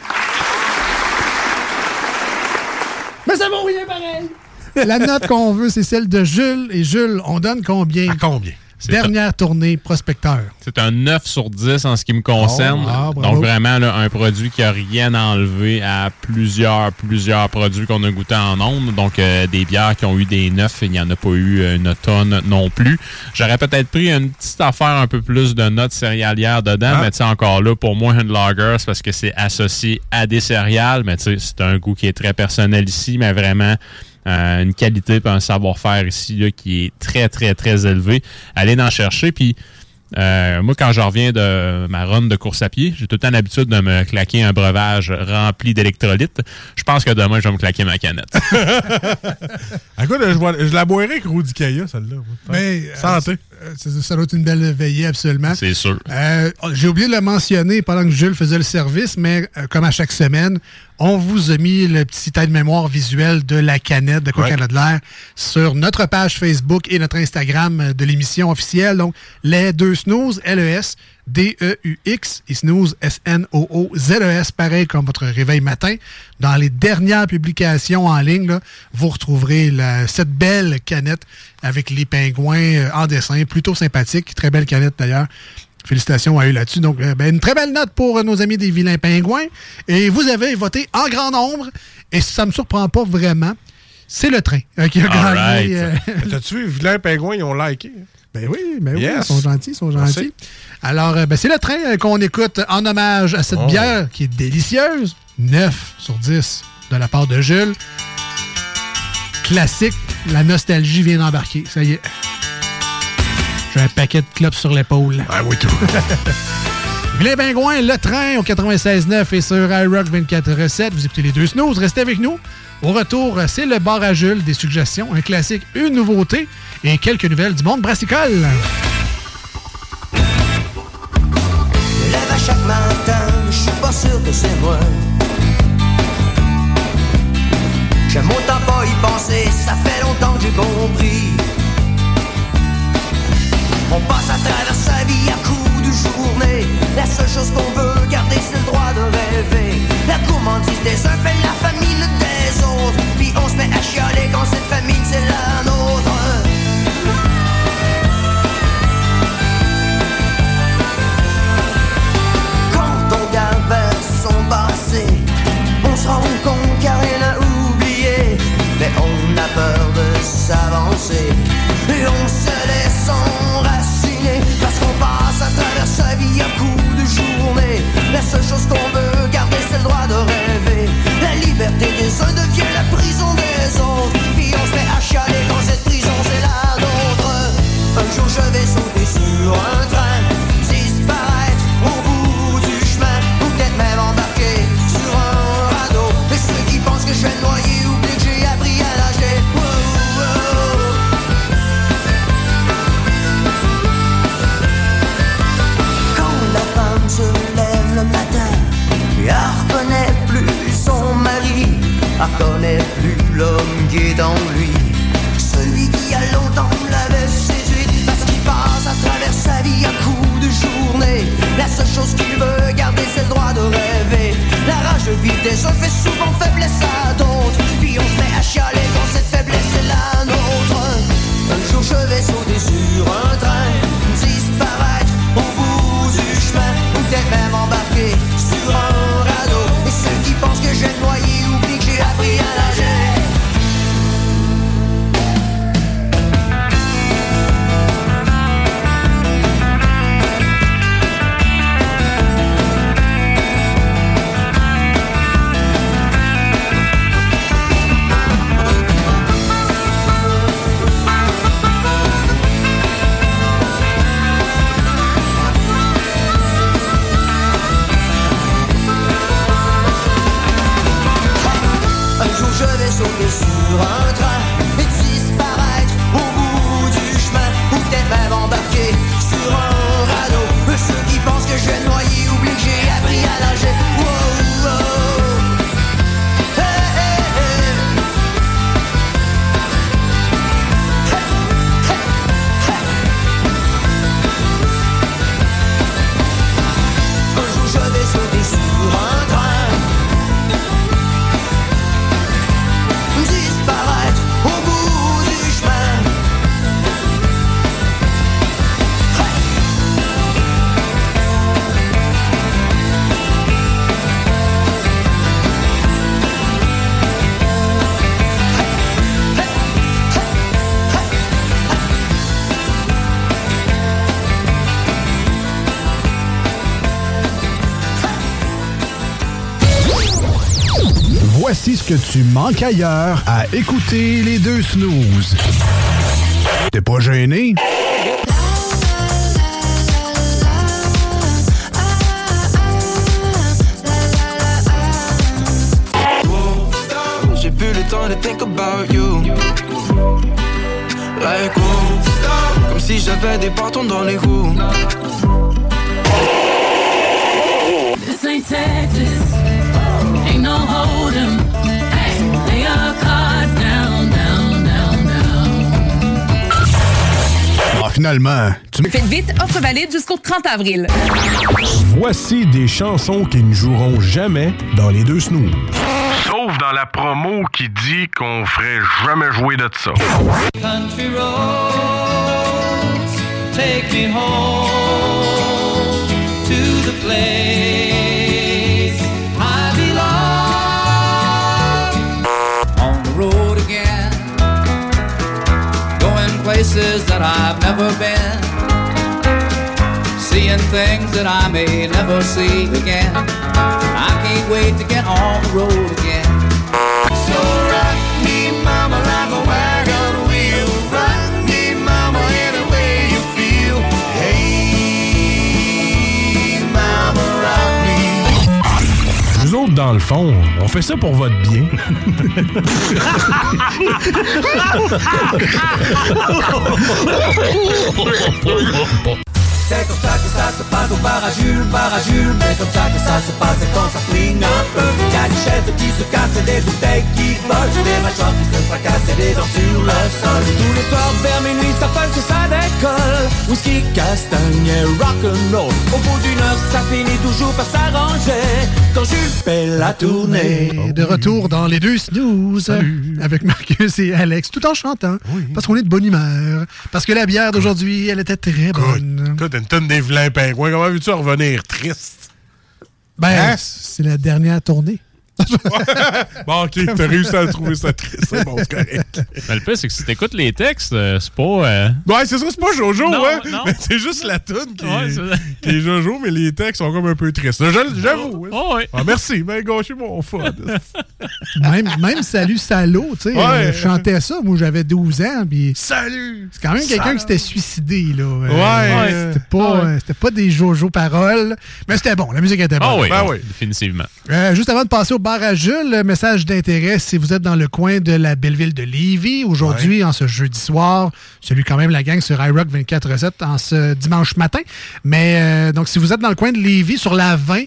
Mais ça vaut rien pareil! La note qu'on veut, c'est celle de Jules. Et Jules, on donne combien? À combien? Dernière tournée, prospecteur. C'est un neuf sur dix en ce qui me concerne. Oh, ah, bravo. Donc, vraiment, là, un produit qui n'a rien enlevé à plusieurs, plusieurs produits qu'on a goûtés en ondes. Donc, euh, des bières qui ont eu des neufs, il n'y en a pas eu une automne non plus. J'aurais peut-être pris une petite affaire un peu plus de notes céréalières dedans, Ah. mais tu sais, encore là, pour moi, une lager, c'est parce que c'est associé à des céréales, mais tu sais, c'est un goût qui est très personnel ici, mais vraiment... Euh, une qualité et un savoir-faire ici là, qui est très, très, très élevé. Allez en chercher. Puis, euh, moi, quand je reviens de ma run de course à pied, j'ai tout le temps l'habitude de me claquer un breuvage rempli d'électrolytes. Je pense que demain, je vais me claquer ma canette. Écoute, je, vois- je la boirais avec Roudicaya, celle-là. Mais, Santé. euh, ça, ça doit être une belle veillée, absolument. C'est sûr. Euh, j'ai oublié de le mentionner pendant que Jules faisait le service, mais euh, comme à chaque semaine, on vous a mis le petit aide-mémoire visuel de la canette de quoi Ouais. qu'elle a de l'air sur notre page Facebook et notre Instagram de l'émission officielle. Donc, les deux snooze, L E S D E U X et snooze, S N O O Z E S, pareil comme votre réveil matin. Dans les dernières publications en ligne, là, vous retrouverez la- cette belle canette avec les pingouins euh, en dessin, plutôt sympathique. Très belle canette d'ailleurs. Félicitations à eux là-dessus. Donc, euh, ben, une très belle note pour euh, nos amis des Vilains Pingouins. Et vous avez voté en grand nombre. Et ça me surprend pas vraiment. C'est le train euh, qui a All gagné. right. euh, T'as-tu vu, Vilain Pingouin, ils ont liké. ben oui, ben oui, Yes. ils sont gentils, ils sont Merci. gentils. Alors, euh, ben, c'est le train euh, qu'on écoute en hommage à cette Oh. bière qui est délicieuse. neuf sur dix de la part de Jules. Classique, la nostalgie vient d'embarquer. Ça y est. J'ai un paquet de clopes sur l'épaule. Ah oui, tout. Vilain Pingouin, le train au quatre-vingt-seize neuf et sur iRock vingt-quatre sept. Vous écoutez les deux snooze, restez avec nous. Au retour, c'est le bar à Jules, des suggestions, un classique, une nouveauté et quelques nouvelles du monde brassicole. Je me lève à chaque matin, je suis pas sûr que c'est moi. J'aime autant pas y penser, ça fait longtemps que j'ai compris. On passe à travers sa vie à coups de journée. La seule chose qu'on veut garder, c'est le droit de rêver. La gourmandise des uns fait la famille des autres. Puis on se met à chialer quand cette famille c'est la nôtre. Quand on garde vers son passé, on se rend compte qu'il n'y a rien à oublier. Mais on a peur de s'avancer et on se laisse enraciner. Parce qu'on passe à travers sa vie à coups de journée. La seule chose qu'on veut garder, c'est le droit de rêver. La liberté des uns devient la prison des autres. Puis on se met à chialer quand cette prison c'est la nôtre. Un jour je vais sauter sur un train, disparaître au bout du chemin, ou peut-être même embarquer sur un radeau. Et ceux qui pensent que je vais me noyer oublient que j'ai appris à nager. Wow, wow. reconnaît plus l'homme qui est en lui. Celui qui a longtemps l'avait séduit, parce qu'il passe à travers sa vie un coup de journée. La seule chose qu'il veut garder, c'est le droit de rêver. La rage de vivre des autres fait souvent faiblesse à d'autres. Puis on se met à chialer quand cette faiblesse est la nôtre. Un jour je vais sauter sur un train, disparaître au bout du chemin, ou peut-être même embarquer sur un radeau. Et ceux qui pensent que je vais me noyer oublient que j'ai appris à nager. Sauter sur un train et disparaître au bout du chemin, ou peut-être même embarquer sur un radeau. Ceux qui pensent que je vais noyer oublient que j'ai appris à nager. Wow, wow. Hey, hey, hey. Hey, hey, hey. Un jour je vais sauter sur un train, disparaître au bout du chemin. Voici ce que tu manques ailleurs à écouter les deux snooze. T'es pas gêné? J'ai plus le temps de think about you. Like oh, comme si j'avais des bâtons dans les roues. This ain't Texas. Ain't no hold 'em. Hey, lay your cards down, down, down, down. Ah, finalement, tu... Faites vite, offre valide jusqu'au trente avril. Voici des chansons qui ne joueront jamais dans les deux snooze. Sauf dans la promo qui dit qu'on ferait jamais jouer de ça. Country roads, take me home to the place I belong. On the road again, going places that I've never been, seeing things that I may never see again. I can't wait to get on the road again. So rock me, mama, like a wagon wheel. Rock me, mama, any way you feel. Hey, mama, rock me. Nous autres, dans le fond, on fait ça pour votre bien. C'est comme ça que ça se passe au bar à Jules, bar à Jules. Mais comme ça que ça se passe, c'est quand ça flingue un peu. Y'a des chaises qui se cassent et des bouteilles qui volent, des mâchoires qui se fracassent et des dents sur le sol. Tous les soirs vers minuit, ça punch et ça décolle. Whisky, castagne et rock'n'roll. Au bout d'une heure, ça finit toujours par s'arranger. Quand Jules fait la tournée. Et de retour dans les deux snooze. Salut. Avec Marcus et Alex, tout en chantant. Oui. Parce qu'on est de bonne humeur. Parce que la bière d'aujourd'hui, elle était très bonne. Écoute, une tonne des vilains pingouins. Comment veux-tu revenir triste? Ben, hein? C'est la dernière tournée. Bon, ok, t'as réussi à trouver ça triste. C'est bon, c'est correct. Mais le pire, c'est que si t'écoutes les textes, euh, c'est pas. Euh... Ouais, c'est ça, c'est pas Jojo, non, hein? Non. Mais c'est juste la toune qui, ouais, qui est Jojo, mais les textes sont comme un peu tristes. J'avoue. Oh, ouais. Ah, merci, ben gâché mon fun. même, même Salut Salaud, tu sais, ouais. euh, je chantais ça, moi j'avais douze ans, puis Salut! C'est quand même quelqu'un qui s'était suicidé, là. Euh, ouais. Euh, c'était pas, ouais. euh, c'était pas des Jojo paroles, mais c'était bon, la musique était bonne. Ah oui, ben oui, définitivement. Euh, juste avant de passer au bar à Jules, message d'intérêt, si vous êtes dans le coin de la belle ville de Lévis, aujourd'hui, ouais. en ce jeudi soir, celui quand même la gang sur iRock vingt-quatre sept en ce dimanche matin, mais euh, donc si vous êtes dans le coin de Lévis, sur la vingt,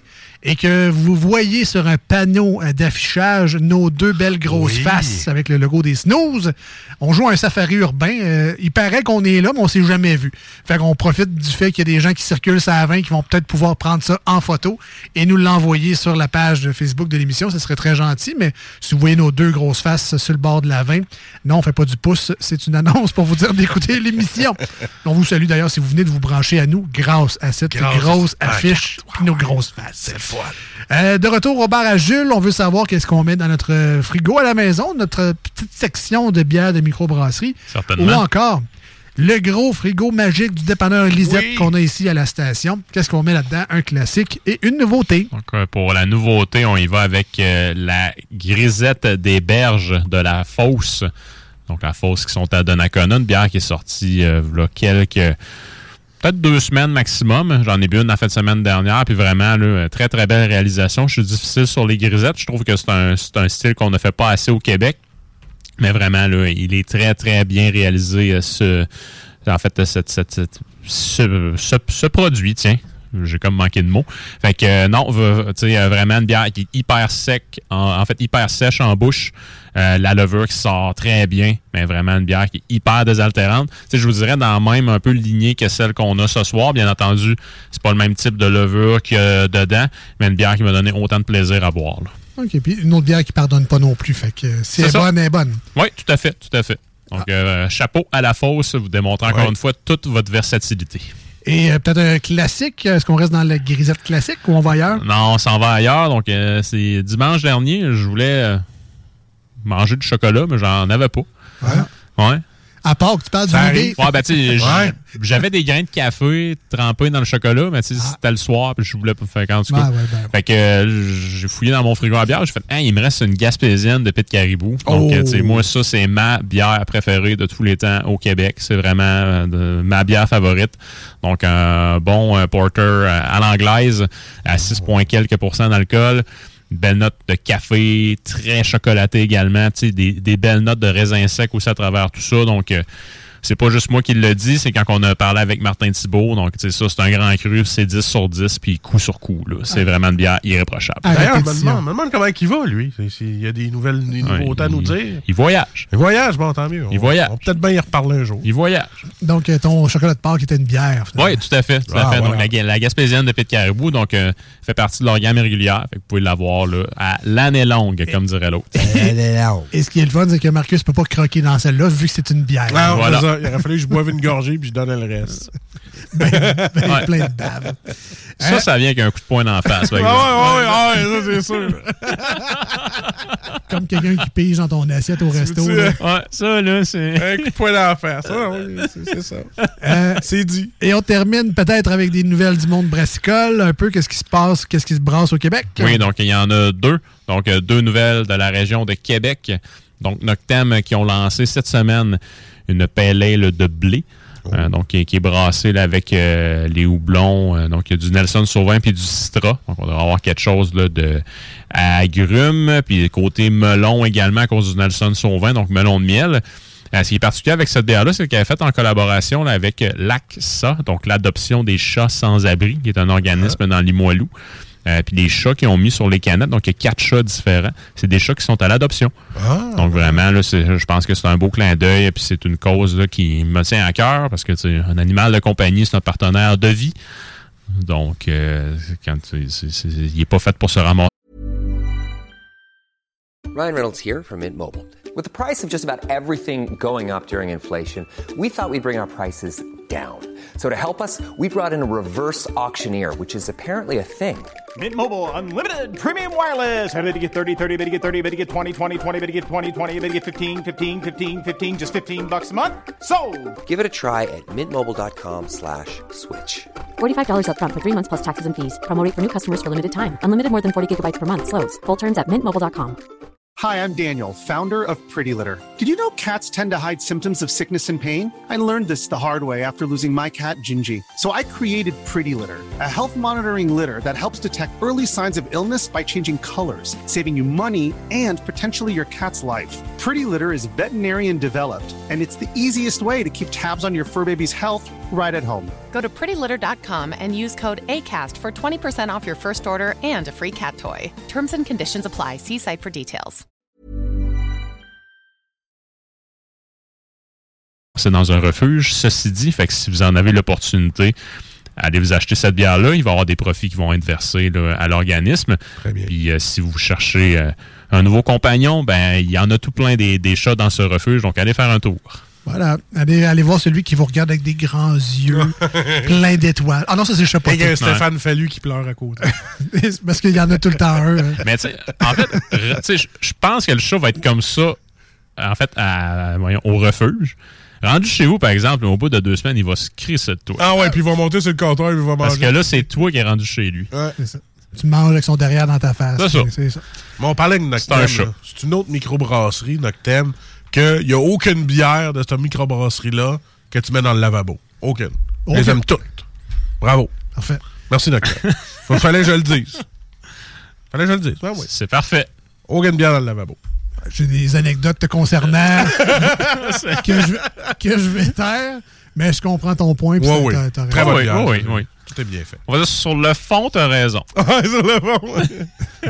et que vous voyez sur un panneau d'affichage nos deux belles grosses Oui. faces avec le logo des Snooze, on joue à un safari urbain. Euh, il paraît qu'on est là, mais on s'est jamais vu. Fait qu'on profite du fait qu'il y a des gens qui circulent sur la vingt qui vont peut-être pouvoir prendre ça en photo et nous l'envoyer sur la page de Facebook de l'émission. Ça serait très gentil, mais si vous voyez nos deux grosses faces sur le bord de la vingt, non, on fait pas du pouce. C'est une annonce pour vous dire d'écouter l'émission. On vous salue d'ailleurs si vous venez de vous brancher à nous grâce à cette Grâce grosse à- affiche wow, et nos wow, grosses faces. C'est le fun. Euh, de retour au bar à Jules, on veut savoir qu'est-ce qu'on met dans notre euh, frigo à la maison, notre petite section de bière de microbrasserie. Certainement. Ou encore le gros frigo magique du dépanneur Lisette Oui. qu'on a ici à la station. Qu'est-ce qu'on met là-dedans? Un classique et une nouveauté. Donc, euh, pour la nouveauté, on y va avec euh, la grisette des berges de la Fosse. Donc, la Fosse qui sont à Donnacona, une bière qui est sortie euh, il y a quelques... peut-être deux semaines maximum. J'en ai bu une la fin de semaine dernière. Puis vraiment, là, très, très belle réalisation. Je suis difficile sur les grisettes. Je trouve que c'est un, c'est un style qu'on ne fait pas assez au Québec. Mais vraiment, là, il est très, très bien réalisé. euh, Ce, en fait, cette, cette, cette- ce, ce, ce produit, tiens. J'ai comme manqué de mots. Fait que euh, non, v- tu sais, euh, vraiment une bière qui est hyper sec, en, en fait hyper sèche en bouche. Euh, la levure qui sort très bien, mais vraiment une bière qui est hyper désaltérante. Tu sais, je vous dirais dans la même un peu lignée que celle qu'on a ce soir. Bien entendu, c'est pas le même type de levure qu'il y a dedans, mais une bière qui m'a donné autant de plaisir à boire. Là. OK, puis une autre bière qui pardonne pas non plus. Fait que euh, si elle est ça. bonne, elle est bonne. Oui, tout à fait, tout à fait. Donc, euh, chapeau à la Fosse, vous démontrez encore Ouais. une fois toute votre versatilité. Et euh, peut-être un classique. Est-ce qu'on reste dans la grisette classique ou on va ailleurs? Non, on s'en va ailleurs. Donc, euh, c'est dimanche dernier, je voulais euh, manger du chocolat, mais j'en avais pas. Ouais. À part que tu parles du Ça bébé. arrive. Ouais, ben, tu sais, j- Ouais. j'avais des grains de café trempés dans le chocolat, mais tu sais, c'était le soir, puis je voulais pas faire quand tu Ah, ouais, ben, Fait que euh, j'ai fouillé dans mon frigo à bière, j'ai fait, hein, il me reste une Gaspésienne de Pit Caribou. Donc, Oh. euh, tu sais, moi, ça, c'est ma bière préférée de tous les temps au Québec. C'est vraiment euh, de- ma bière favorite. Donc, un bon euh, porter euh, à l'anglaise, à six points quelques pourcents d'alcool. Une belle note de café, très chocolaté également. Tu sais, des, des belles notes de raisin sec aussi à travers tout ça. Donc, euh, c'est pas juste moi qui le dis, c'est quand on a parlé avec Martin Thibault. Donc, tu sais, ça, c'est un grand cru, c'est dix sur dix, puis coup sur coup. Là. C'est vraiment une bière irréprochable. D'ailleurs, je me demande, me demande comment il va, lui. C'est- c'est- Il y a des nouvelles des Ouais, nouveautés à nous il- dire. Il voyage. Il voyage, bon, tant mieux. Il On- voyage. On peut peut-être bien y reparler un jour. Il voyage. Donc, euh, ton chocolat de Pâques était une bière. Oui, tout à fait. Tout à Ah, fait. Donc, voilà. la, la Gaspésienne de Pit Caribou donc, euh, fait partie de leur gamme régulière. Fait que vous pouvez l'avoir là, à l'année longue, comme dirait l'autre. Et ce qui est le fun, c'est que Marcus peut pas croquer dans celle-là vu que c'est une bière. Ah, Voilà. c'est ça. Il aurait fallu que je boive une gorgée puis je donnais le reste. Ben, ben, Ouais. plein de bave. Ça, ça vient avec un coup de poing d'en face. par Ah, exemple. ouais, ouais, ouais, ouais, ça, c'est sûr. Comme quelqu'un qui pige dans ton assiette au resto. veux-tu, là. euh, Ouais, ça, là, c'est. Un coup de poing d'en face. Ah, oui, c'est c'est ça. Euh, C'est dit. et on termine peut-être avec des nouvelles du monde brassicole. Un peu, qu'est-ce qui se passe, qu'est-ce qui se brasse au Québec? Oui, donc il y en a deux. Donc, euh, deux nouvelles de la région de Québec. Donc, Noctem qui ont lancé cette semaine une pale ale de blé. Euh, donc, qui est, qui est brassée là, avec euh, les houblons. Euh, donc, il y a du Nelson Sauvin puis du Citra. Donc, on devrait avoir quelque chose là, de agrumes. Puis, côté melon également à cause du Nelson Sauvin, donc melon de miel. Euh, ce qui est particulier avec cette bière-là, c'est qu'elle est faite en collaboration là, avec l'A C S A, donc l'Adoption des chats sans-abri, qui est un organisme dans Limoilou. Euh, puis les chats qui ont mis sur les canettes, donc il y a quatre chats différents. C'est des chats qui sont à l'adoption. Ah. Donc vraiment, là, c'est- je pense que c'est un beau clin d'œil, puis c'est une cause là, qui me tient à cœur, parce que tu sais, un animal de compagnie, c'est notre partenaire de vie. Donc, euh, quand tu- c'est- c'est- il n'est pas fait pour se ramasser. Ryan Reynolds here from Mint Mobile. With the price of just about everything going up during inflation, we thought we'd bring our prices down. So to help us, we brought in a reverse auctioneer, which is apparently a thing. Mint Mobile Unlimited Premium Wireless. Ready to get thirty, thirty, bit to get thirty, bit to get twenty, twenty, twenty, bit to get twenty, twenty, bit to get fifteen, fifteen, fifteen, fifteen, just fifteen bucks a month? Sold! Give it a try at mintmobile.com slash switch. forty-five dollars up front for three months plus taxes and fees. Promo rate for new customers for limited time. Unlimited more than forty gigabytes per month. Slows full terms at mint mobile dot com. Hi, I'm Daniel, founder of Pretty Litter. Did you know cats tend to hide symptoms of sickness and pain? I learned this the hard way after losing my cat, Gingy. So I created Pretty Litter, a health monitoring litter that helps detect early signs of illness by changing colors, saving you money and potentially your cat's life. Pretty Litter is veterinarian developed, and it's the easiest way to keep tabs on your fur baby's health right at home. Go to pretty litter dot com and use code ACAST for twenty percent off your first order and a free cat toy. Terms and conditions apply. See site for details. C'est dans un refuge. Ceci dit, fait que si vous en avez l'opportunité, allez vous acheter cette bière-là. Il va y avoir des profits qui vont être versés là, à l'organisme. Très bien. Puis euh, si vous cherchez euh, un nouveau compagnon, ben il y en a tout plein des, des chats dans ce refuge. Donc allez faire un tour. Voilà. Allez, allez voir celui qui vous regarde avec des grands yeux, plein d'étoiles. Ah non, ça, c'est le chapeau. Il y a Stéphane ouais. Fallu qui pleure à côté. Parce qu'il y en a tout le temps un. Hein. Mais tu sais, en fait, je pense que le chat va être comme ça, en fait, à, voyons, au refuge. Rendu chez vous, par exemple, au bout de deux semaines, il va se crisser de toi. Ah ouais, puis il va monter sur le comptoir et il va manger. Parce que là, c'est toi qui es rendu chez lui. Ouais. C'est ça. Tu manges avec son derrière dans ta face. C'est ça. C'est ça. Mais on parlait de Noctem. C'est, c'est une autre microbrasserie, Noctem, qu'il n'y a aucune bière de cette microbrasserie-là que tu mets dans le lavabo. Aucune. Je les aime toutes. Bravo. Parfait. Merci, Noctem. Il fallait que je le dise. Fallait que je le dise. Ouais, oui. C'est parfait. Aucune bière dans le lavabo. J'ai des anecdotes te concernant que, je, que je vais taire, mais je comprends ton point. Oui, oui. T'as, t'as Très bonne bière. Oui, oui, oui. Tout est bien fait. On va dire sur le fond, t'as raison. Ah, sur le fond.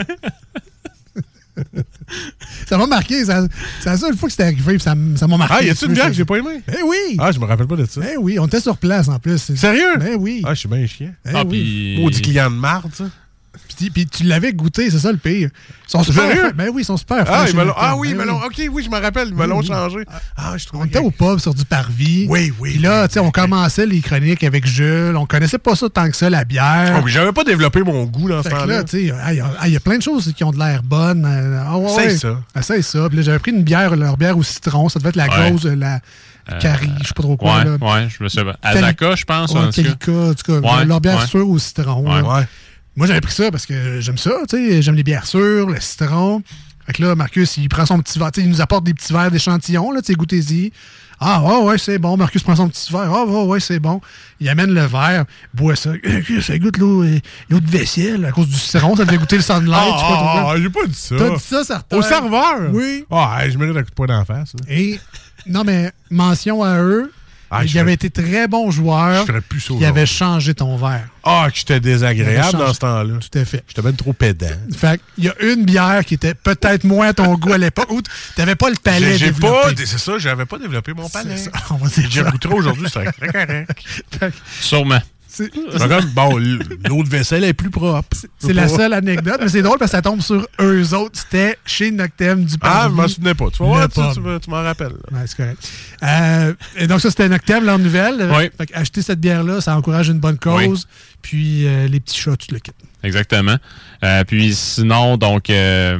Ça m'a marqué. Ça, c'est la seule fois que c'était arrivé. Ça, ça m'a marqué. Ah, y a-tu une bière que j'ai pas aimée? Eh oui! Ah, je me rappelle pas de ça. Eh oui, on était sur place en plus. Sérieux? Eh oui. Ah, je suis bien chiant. Eh ah, oui. Pis... Maudit client de marde, ça. Puis, puis tu l'avais goûté, c'est ça le pire. Ils sont super Sérieux? Ben oui, ils sont super Ah, fins. ils me l'ont, ah oui, ils me l'ont. OK, oui, je me rappelle. Ils me l'ont oui. changé. Ah, je trouve. On était au pub sur du parvis. Oui, oui. Puis là, oui, tu sais, on commençait les chroniques avec Jules. On connaissait pas ça tant que ça, la bière. Oh, mais j'avais pas développé mon goût dans ce temps-là. Là, tu sais, il y, y a plein de choses qui ont de l'air bonnes. Ah, ouais, c'est ouais. ça. Ah, c'est ça. Puis là, j'avais pris une bière, leur bière au citron. Ça devait être la ouais. gauze, la euh, Carrie, je sais pas trop quoi. Ouais, là. ouais, je me souviens. Azaka, je pense. Ouais, Calica, en tout cas. Ouais, leur bière ouais. sûre au citron. Ouais, là. ouais. Moi, j'avais pris ça parce que j'aime ça, tu sais, j'aime les bières sûres, le citron. Fait que là, Marcus, il prend son petit verre, tu sais, il nous apporte des petits verres d'échantillons, là, tu sais, goûtez-y. Ah, ouais, ouais, c'est bon. Marcus prend son petit verre. Ah, ouais, ouais, c'est bon. Il amène le verre, boit ça. Ça goûte l'eau, l'eau de vaisselle à cause du citron. Ça devait goûter le sunlight. Ah, je sais pas ah, j'ai pas dit ça. T'as dit ça, certain. Au serveur? Oui. Ah, je mérite un coup de poing d'en face. Là. Et, non, mais mention à eux. Ah, il avait été très bon joueur. Je ferais plus ça. Il avait changé ton verre. Ah, que j'étais désagréable dans ce temps-là. Tout à fait. J'étais même trop pédant. Fait qu'il y a une bière qui était peut-être moins à ton goût à l'époque où t'avais pas le palais j'ai, j'ai développé. Pas, c'est ça, j'avais pas développé mon palais. Ça, on va dire j'ai ça. goûté aujourd'hui, c'est très correct. Sûrement. C'est, c'est comme, bon, l'eau de vaisselle est plus propre. C'est, c'est la seule anecdote, mais c'est drôle parce que ça tombe sur eux autres. C'était chez Noctem du Parvis. Ah, je m'en souvenais pas. Tu vas voir, tu, tu, tu m'en rappelles. Ouais, c'est correct. Euh, et donc, ça, c'était Noctem, leur nouvelle. Oui. Fait acheter cette bière-là, ça encourage une bonne cause. Oui. Puis, euh, les petits chats, tu le quittes. Exactement. Euh, puis, sinon, donc... Euh,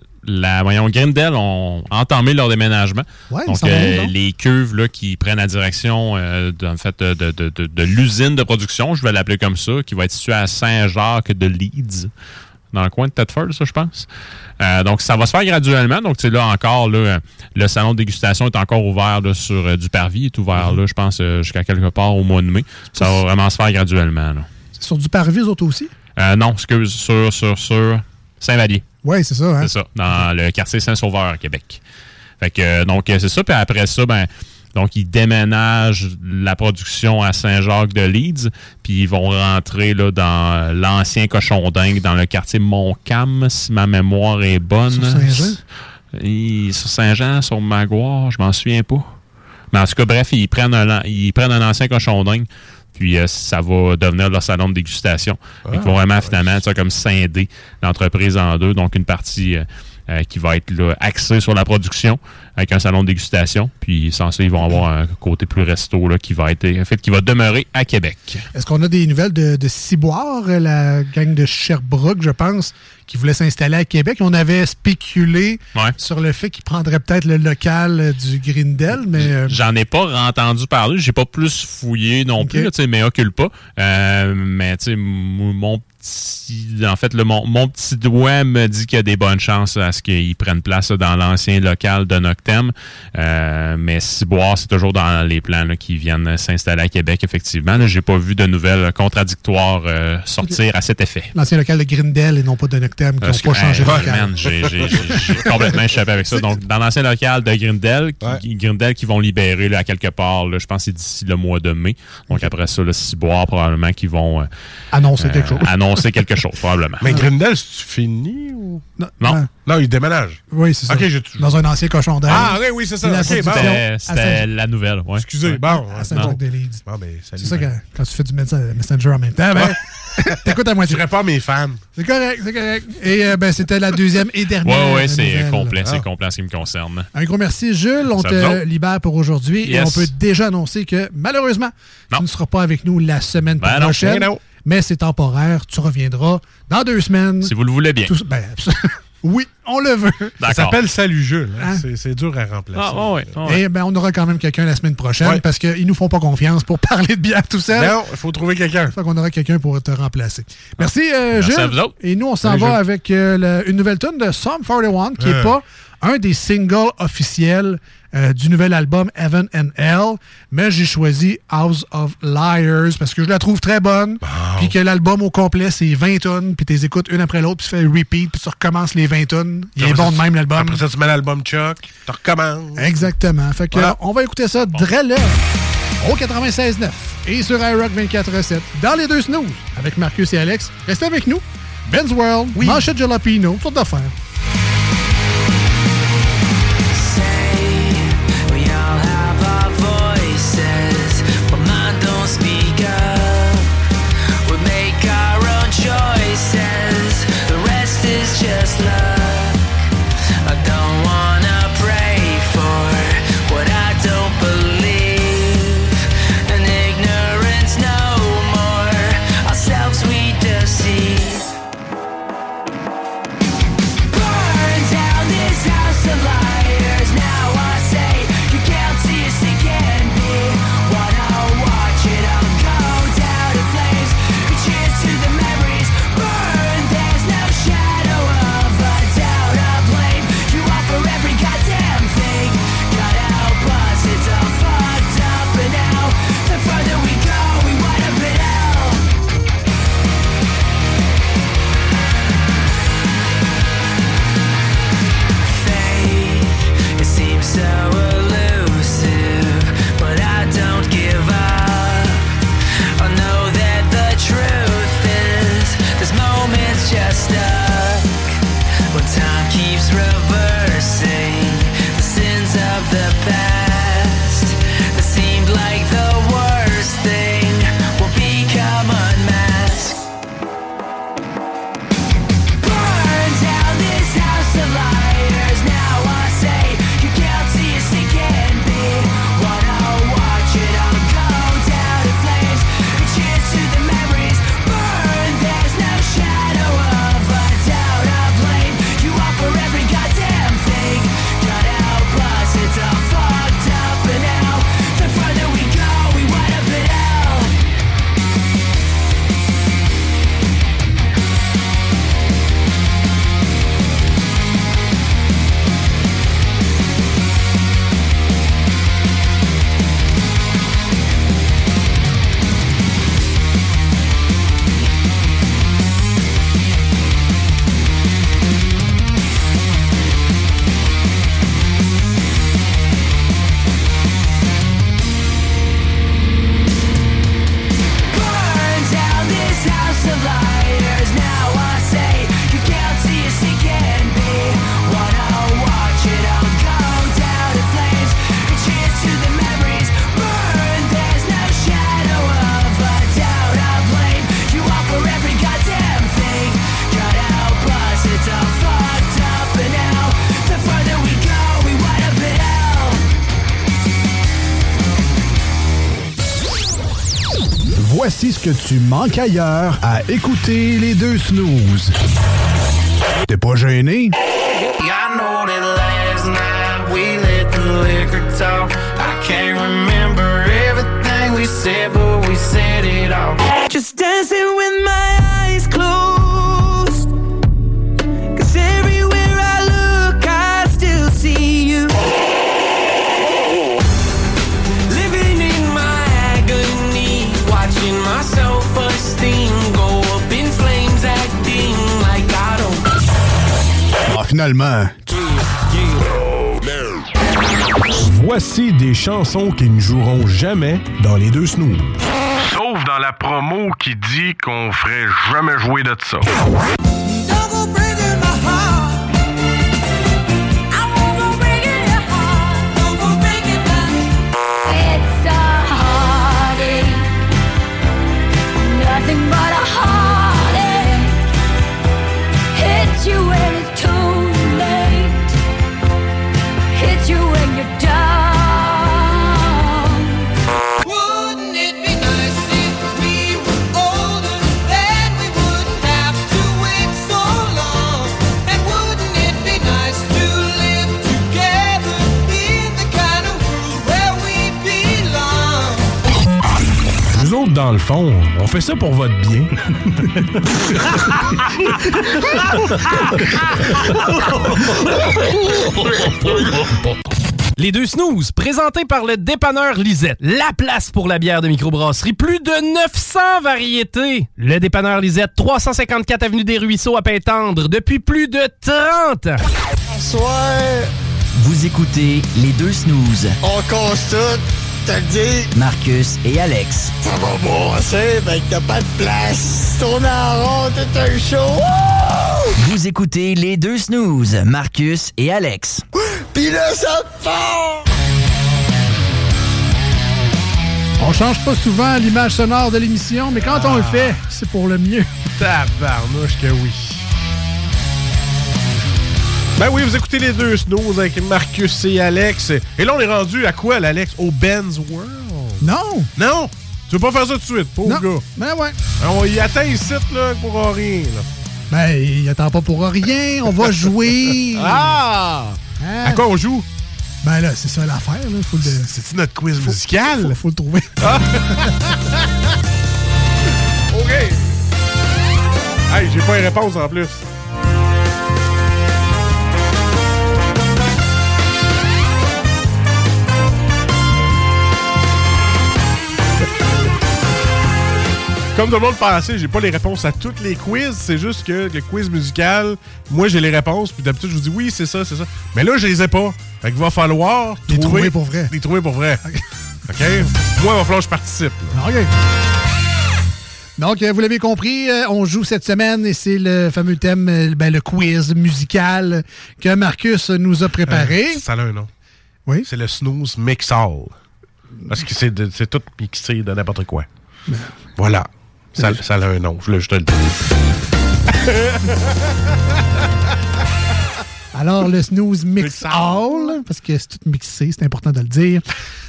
La, voyons, Grindel ont entamé leur déménagement. Ouais, donc, euh, les cuves là, qui prennent la direction euh, de, en fait, de, de, de, de, de l'usine de production, je vais l'appeler comme ça, qui va être située à Saint-Jacques de Leeds, dans le coin de Thetford, ça, je pense. Euh, donc, ça va se faire graduellement. Donc, tu sais, là, encore, là, le salon de dégustation est encore ouvert là, sur euh, du Parvis. Il est ouvert, mm-hmm. là, je pense, euh, jusqu'à quelque part au mois de mai. Ça va vraiment se faire graduellement. Là. C'est sur du Parvis, eux autres aussi? Euh, non, excuse, sur, sur, sur Saint-Vallier. Oui, c'est ça. Hein? C'est ça, dans okay. le quartier Saint-Sauveur à Québec. Fait que, donc, c'est ça. Puis après ça, ben, donc, ils déménagent la production à Saint-Jacques de Leeds. Puis ils vont rentrer là, dans l'ancien Cochon d'Inde, dans le quartier Montcalm, si ma mémoire est bonne. Sur Saint-Jean? Et, sur Saint-Jean, sur Maguire, je m'en souviens pas. Mais en tout cas, bref, ils prennent un, ils prennent un ancien Cochon d'Inde. Puis euh, ça va devenir leur salon de dégustation. Ah, ils vont vraiment, ouais, finalement, ça, comme scinder l'entreprise en deux. Donc, une partie euh, euh, qui va être là, axée sur la production avec un salon de dégustation. Puis, sans ça, ils vont avoir un côté plus resto là, qui va être en fait, qui va demeurer à Québec. Est-ce qu'on a des nouvelles de, de Ciboire, la gang de Sherbrooke, je pense, qui voulait s'installer à Québec. On avait spéculé Ouais. sur le fait qu'il prendrait peut-être le local euh, du Grindel, mais... euh, J'en ai pas entendu parler. J'ai pas plus fouillé non Ok. plus, là, tu sais, mais occupe pas. Euh, mais tu sais, m- mon petit... En fait, le, mon, mon petit doigt me dit qu'il y a des bonnes chances à ce qu'ils prennent place là, dans l'ancien local de Noctem. Euh, mais Ciboire, c'est toujours dans les plans là, qui viennent s'installer à Québec, effectivement. Là, j'ai pas vu de nouvelles contradictoires euh, sortir à cet effet. l'ancien local de Grindel et non pas de Noctem, qui Parce n'ont que, pas changé de hey, local. man, j'ai, j'ai, j'ai, j'ai complètement échappé avec ça. Donc, dans l'ancien local de Grindel, qui, Grindel qui vont libérer là, à quelque part, là, je pense que c'est d'ici le mois de mai. Donc, après ça, le Ciboire, probablement, qui vont euh, Annoncer euh, quelque chose. annoncer quelque chose, probablement. Mais Grindel, c'est fini ou. Non. Non. Non, il déménage. Oui, c'est ça. Ok, j'ai- Dans un ancien cochon d'air. Ah, oui, oui, c'est ça. Et la Ok, production bon. C'était, à c'était Saint- la nouvelle, ouais. Excusez, Ouais. bon. à Saint-Jacques-des-Leeds. Bon, ben, salut. C'est ça, ben. quand, quand tu fais du Messenger Messenger en même temps, ben, t'écoutes à Je moitié. dirais pas mes fans. C'est correct, c'est correct. Et euh, ben, c'était la deuxième et dernière. Ouais, ouais, c'est nouvelle. complet, c'est Ah. complet en ce qui me concerne. Un gros merci, Jules. On Ça te vous autres. libère pour aujourd'hui. Et Yes. on peut déjà annoncer que, malheureusement, tu ne seras pas avec nous la semaine Ben non, prochaine. ben non. Mais c'est temporaire. Tu reviendras dans deux semaines. Si vous le voulez bien. Tout- ben, oui, on le veut. Ça s'appelle Salut Jules. hein. Hein? C'est, c'est dur à remplacer. Ah, ouais, ouais. Et ben, on aura quand même quelqu'un la semaine prochaine Ouais. parce qu'ils nous font pas confiance pour parler de bière tout seul. Non, il faut trouver quelqu'un. Fait qu'on aura quelqu'un pour te remplacer. Merci, euh, Merci Jules. à vous autres. Et nous, on s'en Salut, va Jules. avec euh, le- une nouvelle tune de Psalm quarante-et-un qui n'est Euh. pas un des singles officiels euh, du nouvel album Heaven and Hell, mais j'ai choisi House of Liars parce que je la trouve très bonne, puis que l'album au complet, c'est vingt tonnes, puis tu les écoutes une après l'autre, puis tu fais repeat, puis tu recommences les vingt tonnes. Il est Après bon ça, de même, tu- l'album. Après ça, tu mets l'album Chuck, tu recommences. Exactement. Fait que Voilà. euh, on va écouter ça drôle au quatre-vingt-seize neuf et sur iRock vingt-quatre sept dans les deux snooze avec Marcus et Alex. Restez avec nous. Ben's World, Manchette Jalapeno, toutes d'affaires. We all have our voices, but mine don't speak up. We make our own choices, the rest is just luck. I don't wanna pray for what I don't believe, and ignorance no more, ourselves we deceive. Burn down this house of liars. Now I say you can't see us again. Me wanna watch it all go down in flames. Cheers to the memories. Burn. There's no shadow of a doubt or blame. You offer every goddamn thing. Gotta help us. It's all fucked up and now the further we go, we wind up in hell. Faith, it seems so elusive, but I don't give up. I know that the truth is, this moment's just stuck. When time keeps reversing the sins of the past, that seemed like the worst thing will become unmasked. Burn down this house of liars. Now I say you can't see us again. Be wanna watch it all go down in flames. Cheers to the memories. Burn. There's no shadow of a doubt or blame. You offer every goddamn thing. Gotta help us. It's all fucked up and now the further we go, we wind up in hell. Burn down this house of liars. Now I say you can't see us again. Be wanna watch it all go down in flames. Cheers to the memories. Burn. There's no shadow of a doubt or blame. You offer every goddamn thing. Gotta help us. It's all fucked up and now the further we go, we wind up in hell. Voici ce que tu manques ailleurs à écouter les deux snooze. T'es pas gêné? I know that last night we let the liquor talk. I can't remember everything we said, but we said it all. Just dancing with my eyes closed. 'Cause everywhere I look, I still see you. Living in my agony, watching my self-esteem go up in flames, acting like I don't. Ah, finalement. Voici des chansons qui ne joueront jamais dans les deux snooze. Sauf dans la promo qui dit qu'on ferait jamais jouer de ça. It's a heartache, nothing but a heartache. Hits you when it's too late, hits you when you're done. Wouldn't it be nice if we were older, then we wouldn't have to wait so long? And wouldn't it be nice to live together in the kind of world where we belong? Nous autres, dans le fond, on fait ça pour votre bien. Les deux snooze, présentés par le dépanneur Lisette. La place pour la bière de microbrasserie. Plus de neuf cents variétés. Le dépanneur Lisette, trois cent cinquante-quatre avenue des Ruisseaux à Pintendre, depuis plus de trente ans. Bonsoir. Vous écoutez les deux snooze. On casse tout, t'as dit. Marcus et Alex. Ça va brasser, ben que t'as pas de place. Tourne en rond, tout un show. Wouh! Vous écoutez les deux snooze. Marcus et Alex. Pis là, ça part! On change pas souvent l'image sonore de l'émission, mais quand on le fait, c'est pour le mieux. Tabarnouche que oui. Ben oui, vous écoutez les deux snooze avec Marcus et Alex. Et là, on est rendu à quoi, l'Alex? Au Ben's World? Non! Non! Tu veux pas faire ça tout de suite, pauvre Non. gars? Ben ouais. On y atteint ici, là, pour rien, là. Ben, il attend pas pour rien. On va jouer. Ah! Hein? À quoi on joue? Ben là, c'est ça l'affaire. Là. Faut le... C'est-tu notre quiz musical? Faut, faut le trouver. Ah! OK. Hey, j'ai pas les réponses en plus. Comme tout le monde pensait, j'ai pas les réponses à toutes les quiz. C'est juste que le quiz musical, moi, j'ai les réponses. Puis d'habitude, je vous dis oui, c'est ça, c'est ça. Mais là, je les ai pas. Fait qu'il va falloir Les trouver, trouver pour vrai. Les trouver pour vrai. OK? Moi, il va falloir que je participe. Là. OK. Donc, euh, vous l'avez compris, euh, on joue cette semaine et c'est le fameux thème, euh, ben, le quiz musical que Marcus nous a préparé. Euh, ça a un nom. Oui. C'est le Snooze Mix All. Parce que c'est, de, c'est tout mixé de n'importe quoi. Ben, voilà. Ça, ça a un nom. Je voulais juste te le dire. Alors, le Snooze Mix All, parce que c'est tout mixé, c'est important de le dire.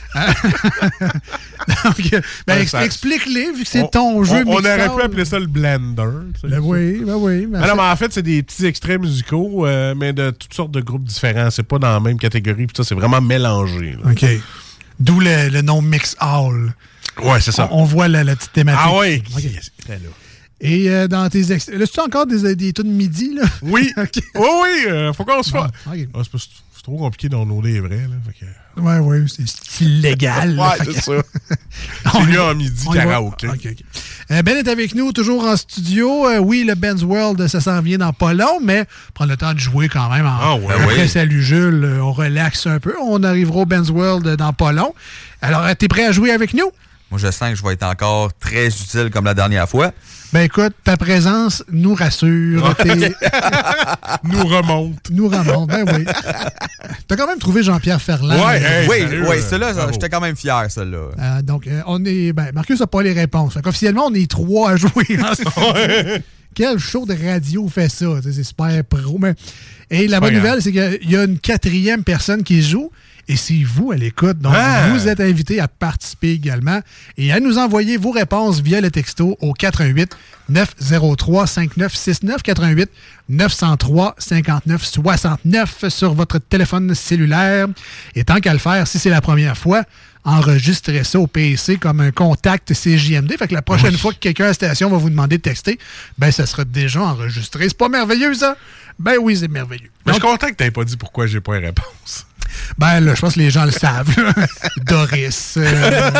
Donc, ben, Ouais, ex- ça- explique-les, vu que c'est on, ton jeu on, on Mix aurait All. pu appeler ça le blender. Ben oui, ben oui. Ben Ah non, c'est- mais en fait, c'est des petits extraits musicaux, euh, mais de toutes sortes de groupes différents. C'est pas dans la même catégorie. Puis ça, c'est vraiment mélangé. Là. OK. D'où le, le nom Mix All. Ouais, c'est ça. On, on voit la, la petite thématique. Ah oui. OK. C'était là. Et euh, dans tes extraits... Là, c'est-tu encore des, des tunes midi, là? Oui. OK. Oui, oui. euh, faut qu'on se fasse. Ah, OK. Ah, c'est, pas- c'est trop compliqué d'en noter les vrais. Là, fait que... Ouais, ouais, c'est c'est illégal. là, Ouais, fait c'est que- ça. On C'est y là va. en midi, On y va. karaoké. OK, OK. Euh, Ben est avec nous, toujours en studio. Euh, oui, le Ben's World, ça s'en vient dans pas long, mais prendre le temps de jouer quand même. En... Ah ouais. Après, oui. salut Jules, euh, on relaxe un peu. On arrivera au Ben's World euh, dans pas long. Alors, euh, t'es prêt à jouer avec nous? Moi, je sens que je vais être encore très utile comme la dernière fois. Ben écoute, ta présence nous rassure. T'es- Nous remonte. nous remonte, ben oui. T'as quand même trouvé Jean-Pierre Ferland. Ouais, hey, oui, sérieux, oui, euh, celle-là, bravo. j'étais quand même fier, celle-là. Euh, donc, euh, on est. Ben, Marcus n'a pas les réponses. Fait qu'officiellement, on est trois à jouer en studio. quel show de radio fait ça? T'sais, c'est super pro. Mais... Et la bonne grave. nouvelle, c'est qu'il y a une quatrième personne qui joue. Et c'est vous à l'écoute. Donc, Ah! vous êtes invité à participer également et à nous envoyer vos réponses via le texto au quatre un huit neuf zéro trois cinq neuf six neuf, quatre un huit neuf zéro trois cinquante-neuf soixante-neuf sur votre téléphone cellulaire. Et tant qu'à le faire, si c'est la première fois, enregistrez ça au P C comme un contact C J M D. Fait que la prochaine Oui. fois que quelqu'un à la station va vous demander de texter, ben ça sera déjà enregistré. C'est pas merveilleux, ça? Ben oui, c'est merveilleux. Mais je Donc, suis content que tu n'aies pas dit pourquoi j'ai pas les réponses. ben là, je pense que les gens le savent. là. Doris. euh,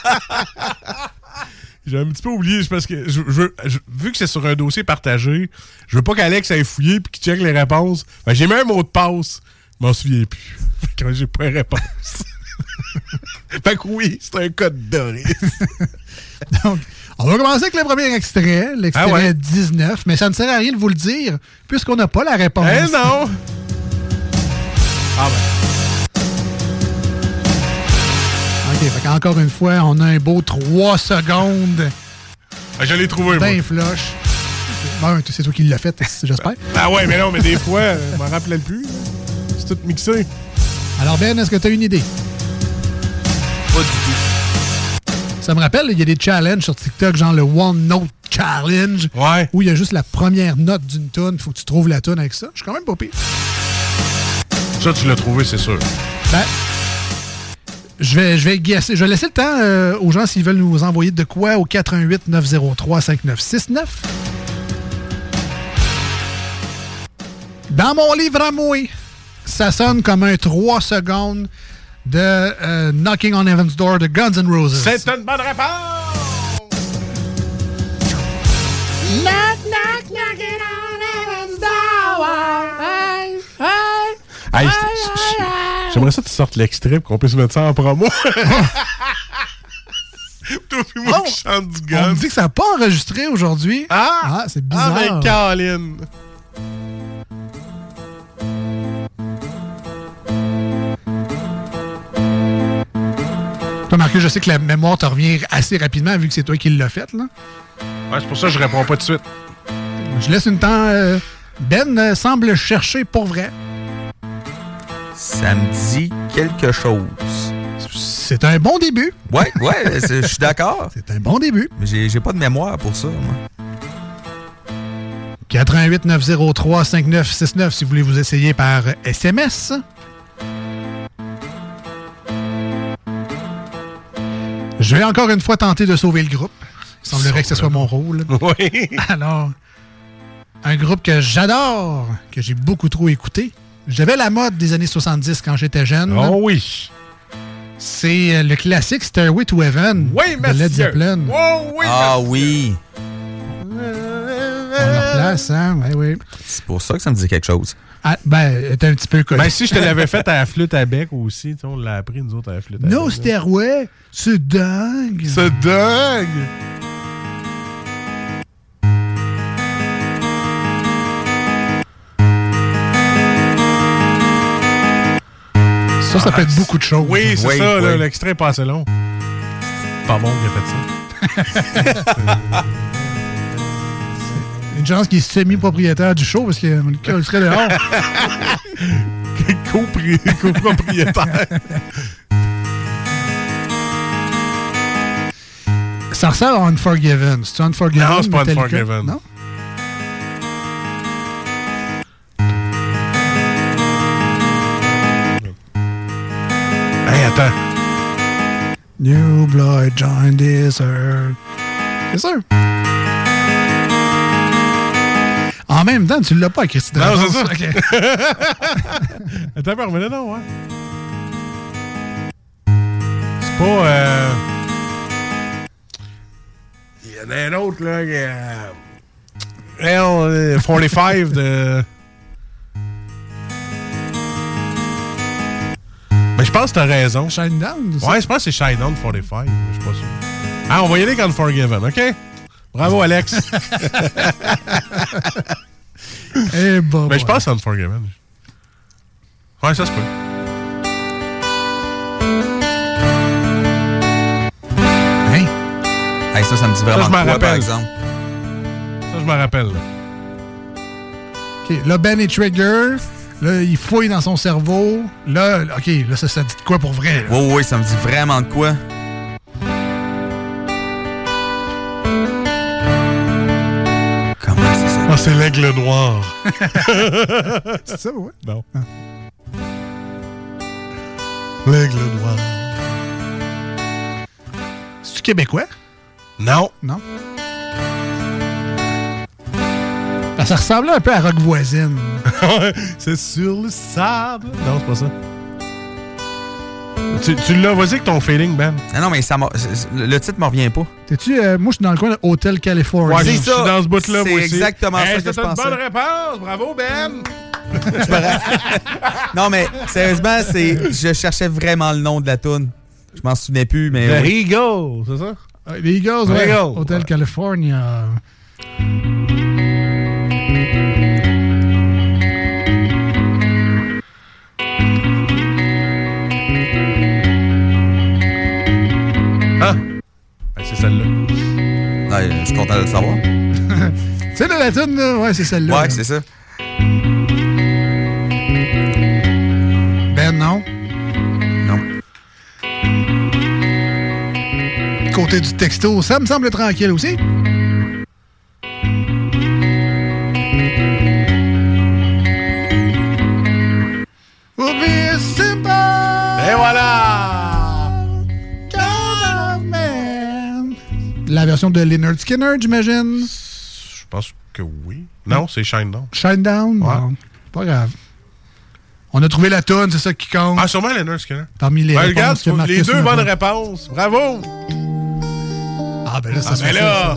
J'ai un petit peu oublié, c'est parce que je, je, je- vu que c'est sur un dossier partagé, je veux pas qu'Alex aille fouiller puis qu'il check les réponses. Ben, j'ai mis un mot de passe, je m'en souviens plus. Quand j'ai pas les réponses. Fait que oui, c'est un code Doris. Donc, on va commencer avec le premier extrait, l'extrait Ah ouais. dix-neuf, mais ça ne sert à rien de vous le dire, puisqu'on n'a pas la réponse. Eh non! Ah ben. OK, fait qu'encore une fois, on a un beau trois secondes. Ah, je l'ai trouvé, moi. Ben flush. Bon, c'est toi qui l'as fait, j'espère. Ah ouais, mais non, mais des fois, euh, je m'en rappelais plus. C'est tout mixé. Alors Ben, est-ce que tu as une idée? Pas du tout. Ça me rappelle, il y a des challenges sur TikTok, genre le One Note Challenge, ouais. où il y a juste la première note d'une tune. Faut que tu trouves la tune avec ça. Je suis quand même pas pire. Ça, tu l'as trouvé, c'est sûr. Ben, je vais, je vais guesser. Je vais laisser le temps euh, aux gens s'ils veulent nous envoyer de quoi au quatre un huit neuf zéro trois cinq neuf six neuf. Dans mon livre à moi, ça sonne comme un trois secondes de euh, Knocking on Heaven's Door de Guns N' Roses. C'est une bonne réponse! Knock, knock, knocking on heaven's door. Hey, hey, Hey, hey, j- hey, J'aimerais ça que tu sortes l'extrait pour qu'on puisse mettre ça en promo. Toi puis moi qui chante du On gun. me dit que ça n'a pas enregistré aujourd'hui. Ah! Ah, c'est bizarre. Ah, mais Caroline! Toi, Marcus, je sais que la mémoire te revient assez rapidement vu que c'est toi qui l'as faite, là. Ouais, c'est pour ça que je réponds pas tout de suite. Je laisse une temps. euh, Ben euh, semble chercher pour vrai. Ça me dit quelque chose. C'est un bon début. Ouais, ouais, c'est- je suis d'accord. C'est un bon début. Mais j'ai j'ai pas de mémoire pour ça, moi. quatre un huit neuf zéro trois cinq neuf six neuf si vous voulez vous essayer par S M S. Je vais encore une fois tenter de sauver le groupe. Il semblerait que ce soit mon rôle. Oui. Alors, un groupe que j'adore, que j'ai beaucoup trop écouté. J'avais la mode des années soixante-dix quand j'étais jeune. Oh oui. C'est euh, le classique Stairway to Heaven Oui, de monsieur. Led Zeppelin. Oh oui, Ah monsieur. oui. On leur place, hein? Oui, oui. C'est pour ça que ça me dit quelque chose. Ah, ben, t'es un petit peu connu. Ben, si je te l'avais fait à la flûte à bec aussi, tu sais, on l'a appris, nous autres, à la flûte à No bec. Stairway, c'est dingue. C'est dingue! Ça, ça peut être beaucoup de choses. Oui, c'est Oui, ça, là, oui. l'extrait est pas assez long. Pas bon qu'il a fait ça. Une chance qu'il est semi-propriétaire du show parce qu'il le serait dehors. Copri- Copropriétaire. Ça ressemble à Unforgiven. C'est Unforgiven? Non, c'est pas Metallica? Unforgiven. Non? Hey, attends. New blood joined this earth. C'est sûr. En même temps, tu l'as pas, Christy. Non, c'est ça. Ok. Attends, un peu, remets-le donc, ouais. C'est pas... Euh... Il y en a un autre, là, qui est... Euh... L quarante-cinq de... Mais je pense que t'as raison. Shine Down? Ouais, je pense que c'est Shine Down quarante-cinq, mais je suis pas sûr. Ah, on va y aller avec Unforgiven, OK? Bravo, Alex. Eh bon. Mais je pense que c'est Unforgiven. Ouais, ça se peut. Hein? Hey, ça, ça me dit Ça, vraiment je m'en quoi, par rappelle. exemple. Ça, je je me rappelle. Là. OK, là, Ben est trigger. Là, il fouille dans son cerveau. Là, OK, là, ça, ça dit de quoi pour vrai? Là? Oui, oui, ça me dit vraiment de quoi. Comment c'est ça? Ah, c'est l'aigle noir. C'est ça, ouais? Non. Ah. L'aigle noir. C'est-tu québécois? Non. Non. Ben, ça ressemblait un peu à Rock Voisine. C'est sur le sable. Non, c'est pas ça. Tu, tu l'as, vas-y avec ton feeling, Ben. Non, non, mais ça m'a, le titre me revient pas. T'es-tu, euh, moi, je suis dans le coin de Hotel California. Ouais, c'est je ça. suis dans ce bout-là, C'est moi aussi. exactement hey, ça que je c'est une pensais. bonne réponse. Bravo, Ben. Non, mais sérieusement, c'est, je cherchais vraiment le nom de la toune. Je m'en souvenais plus, mais... The oui. Eagles, c'est ça? Euh, les Eagles, ouais. Eagles. Hotel Ouais. California. Ah! Ben, c'est celle-là. Ouais, je suis content de le savoir. C'est là la toune, là? Ouais, c'est celle-là. Ouais, là. c'est ça. Ben, non. Non. Côté du texto, ça me semble tranquille aussi. Will be simple. Et voilà! Kind of man. La version de Lynyrd Skynyrd, j'imagine. Je pense que oui. Non, c'est Shinedown. Shinedown? Ouais. Bon, pas grave. On a trouvé la toune, c'est ça qui compte. Ah, sûrement Lynyrd Skynyrd. Parmi les Ben, réponses regarde, que Marcus les deux nous a bonnes données. réponses. Bravo! Ah, ben là, ça Ah, se ben fait là! ça.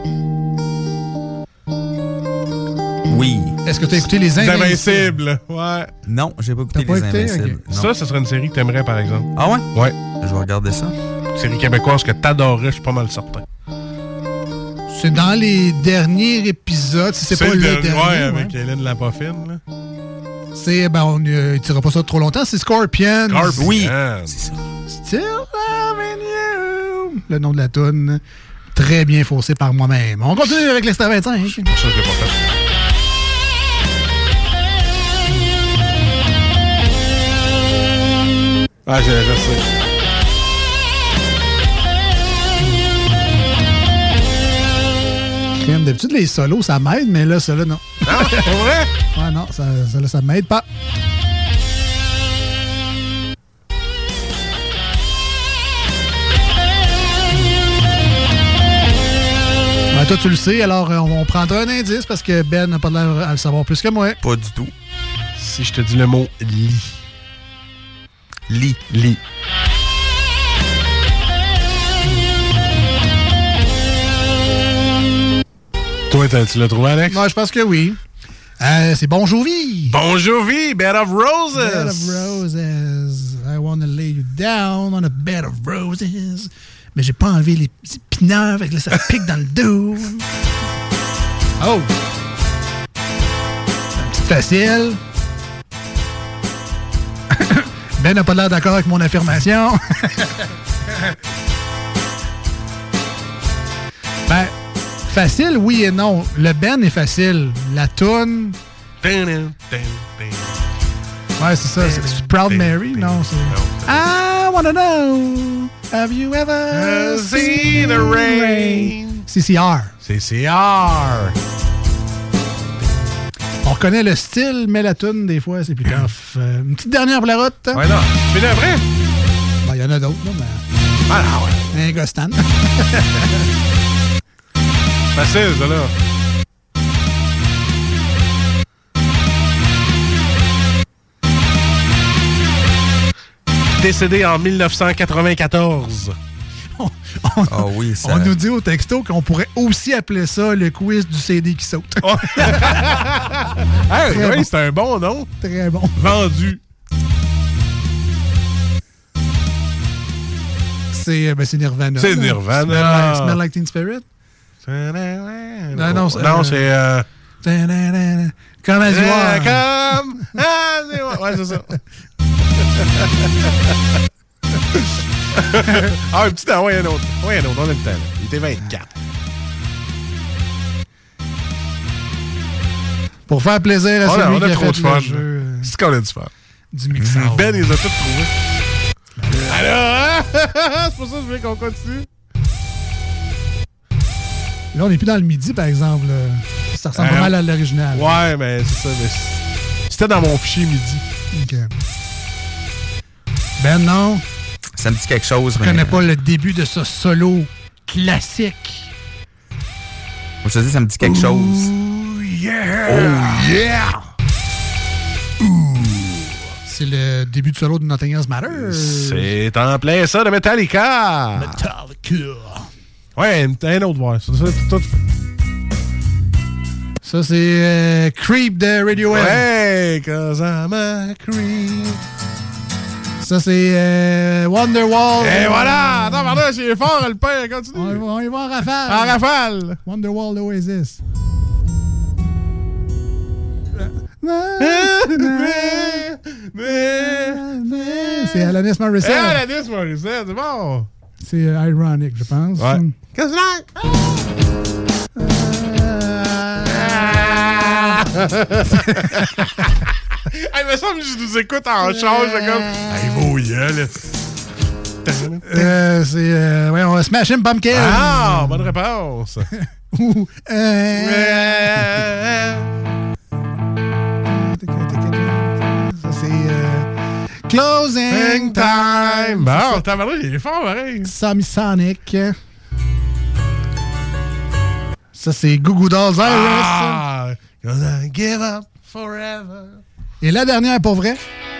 Oui. Est-ce que tu as écouté Les Les Invincibles? Invincibles, ouais. Non, j'ai pas écouté T'as Les pas écouté? Invincibles. Ok. Non. Ça, ce serait une série que t'aimerais, par exemple. Ah ouais? Ouais. Je vais regarder ça. Série québécoise que t'adorerais, je suis pas mal certain. C'est dans les derniers épisodes, si c'est pas le dernier, dernier. ouais, ouais. avec Hélène Lapoffine, là. C'est, ben, on ne tirera pas ça trop longtemps, c'est Scorpions. Scorpions. Oui. C'est ça. Still loving you. Le nom de la toune. Très bien faussé par moi-même. On continue avec l'Extra vingt-cinq. Ça, je l'ai pas fait. Ah, je, je sais. Crème. D'habitude, les solos, ça m'aide, mais là, ça là, non. Ah, c'est pas vrai? Ouais, non, ça, ça, là, ça m'aide pas. Ben, toi, tu le sais, alors euh, on, on prendra un indice parce que Ben n'a pas l'air à le savoir plus que moi. Pas du tout. Si je te dis le mot lit. Lit. Lit. Toi, tu l'as trouvé, Alex? Non, je pense que oui. Euh, c'est Bon Jovi. Bon Jovi, Bed of Roses. Bed of Roses. I wanna lay you down on a bed of roses. Mais j'ai pas enlevé les petits pineurs, fait que là, ça pique dans le dos. Oh! Un petit facile. Ben n'a pas l'air d'accord avec mon affirmation. Ben, facile, oui et non. Le Ben est facile. La toune... Ouais, c'est ça. C'est Proud Mary? Non, c'est... I wanna know, have you ever seen the rain? C C R. C C R. On reconnaît le style, mais la toune, des fois, c'est plus tough. Euh, une petite dernière pour la route. Ouais, non. Tu fais vrai? Ben, il y en a d'autres, là, mais... Ah, non, ouais. Un Gostan. Facile, ça, là. Décédé en mille neuf cent quatre-vingt-quatorze. On, on, Ah oui, ça... on nous dit au texto qu'on pourrait aussi appeler ça le quiz du C D qui saute. Oh. Hey, Très oui, bon. c'est un bon nom. Très bon. Vendu. C'est ben, c'est Nirvana. C'est là. Nirvana. Smell like, Smell like Teen Spirit? Non, non, c'est... Non, c'est euh... Comme as you Euh, are. Comme... Ah, c'est... Ouais, c'est ça. Ah, un petit temps. Ouais, un autre. Ouais, un autre. On a le temps. Là. Il était vingt-quatre. Pour faire plaisir à on celui a, on a qui a trop fait de fun. le jeu. C'est qu'on a du fun. Du mixage. Ben, ils ont tous trouvé. Alors, c'est pour ça que je veux qu'on continue. Là, on n'est plus dans le midi, par exemple. Là. Ça ressemble Euh, pas mal à l'original. Ouais, mais c'est ça. Mais c'était dans mon fichier midi. OK. Ben non. Ça me dit quelque chose, Je mais... connais pas le début de ce solo classique. Moi, je te dis, ça me dit quelque chose. Oh yeah! Oh yeah! C'est le début du solo de Nothing Else Matters. C'est en plein ça de Metallica. Metallica. Ouais, un autre voir. Ça, ça, tout... ça c'est euh, Creep de Radiohead. Ouais, cause I'm a creep. Ça, c'est euh, Wonderwall. Et voilà! Attends, pardon, c'est fort, le père, continue. On, on y va en rafale. En rafale. Wonderwall d'Oasis. C'est Alanis Morissette. Alanis Morissette, c'est bon. C'est euh, ironique, je pense. Ouais. Qu'est-ce Hey, il me semble que je nous écoute en charge, comme. Hey, beau gueule. Euh, c'est. Euh, ouais, on va Smashing Pumpkins. Ah, bonne réponse. Ou. Euh, ça, c'est. Euh, Closing Time. Bon, t'as parlé, il est fort, pareil. Sammy Sonic. Ça, c'est Goo Goo Dolls Iris. Ah, gonna give up forever. Et la dernière, pour vrai.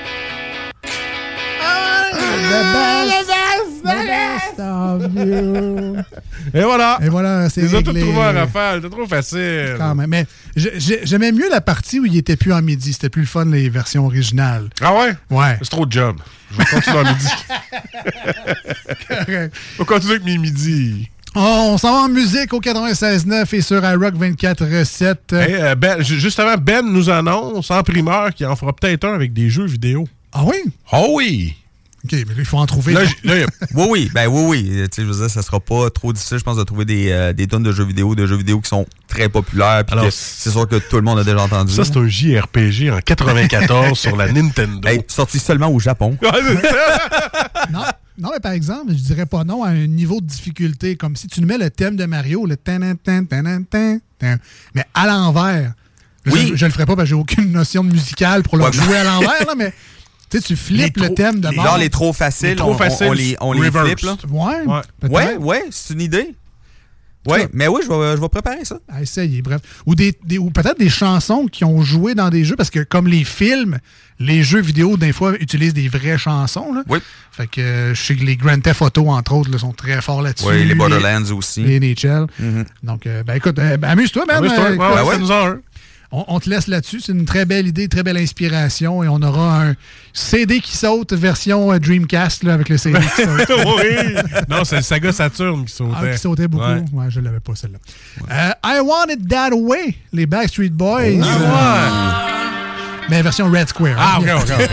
The best, the best of you. Et voilà. Et voilà, c'est les autres réglé. trouvés en rafale, c'était trop facile. Quand même. Mais j'aimais mieux la partie où il était plus en midi. C'était plus le fun, les versions originales. Ah ouais? Ouais. C'est trop de job. Je vais continuer en midi. Correct. Je vais continuer avec mes midis. Oh, on s'en va en musique au quatre-vingt-seize neuf et sur iRock vingt-quatre sept. Hey, euh, ben, juste avant, Ben nous annonce en primeur qu'il en fera peut-être un avec des jeux vidéo. Ah oui? Oh oui! OK, mais là, il faut en trouver. Là, là, y a... oui, oui, ben oui, oui. Tu sais, je veux dire, ça sera pas trop difficile, je pense, de trouver des, euh, des tonnes de jeux vidéo, de jeux vidéo qui sont très populaires. Puis c'est sûr que tout le monde a déjà entendu. Ça, c'est un J R P G en quatre-vingt-quatorze sur la Nintendo. Hey, sorti seulement au Japon. non, non, mais par exemple, je dirais pas non à un niveau de difficulté, comme si tu nous mets le thème de Mario, le tan tan tan tan tan tan, mais à l'envers. Oui. Je, je le ferai pas parce que j'ai aucune notion de musicale pour le ouais, jouer à l'envers, là, mais tu sais, tu flippes les le thème de les, bord. Genre les trop faciles, les trop on, faciles, on, on les, on les flippe, là. Ouais, ouais, ouais, ouais, c'est une idée. Oui, mais oui, je vais, je vais préparer ça. À essayer, bref. Ou, des, des, ou peut-être des chansons qui ont joué dans des jeux, parce que comme les films, les jeux vidéo, des fois, utilisent des vraies chansons. Là. Oui. Fait que euh, je sais que les Grand Theft Auto, entre autres, là, sont très forts là-dessus. Oui, les Borderlands les, aussi. Les N H L. Mm-hmm. Donc, euh, ben écoute, euh, ben, amuse-toi, man. Amuse-toi, euh, ouais, écoute, ouais, ouais. nous en un. On, on te laisse là-dessus. C'est une très belle idée, très belle inspiration. Et on aura un C D qui saute, version euh, Dreamcast, là, avec le C D qui saute. Oui! Non, c'est le Saga Saturn qui sautait. Ah, qui sautait beaucoup. Ouais, ouais je l'avais pas, celle-là. Ouais. Euh, I Want It That Way, les Backstreet Boys. Ah, ouais. Euh, mais version Red Square. Ah, OK, OK, OK.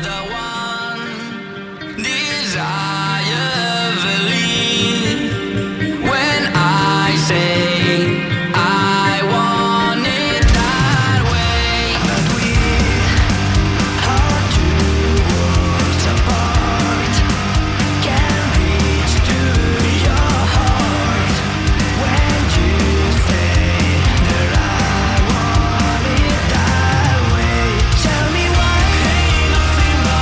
When I say Tell me why ain't nothing but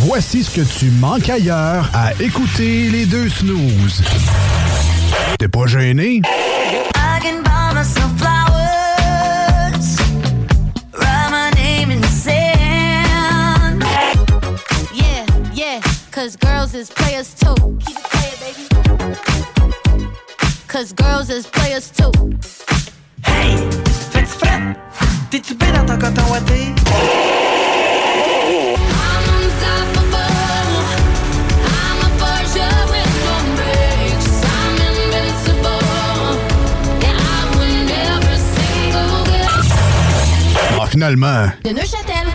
Voici ce que tu manques ailleurs à écouter les deux snooze. T'es pas gêné? I can buy myself flowers, write my name in the sand. Yeah, yeah, cause girls is players too. Keep it playing, baby. Cause girls is players too. Hey, fais-tu frais? T'es-tu bien dans ton coton ouaté? Ah, finalement. De Neuchâtel.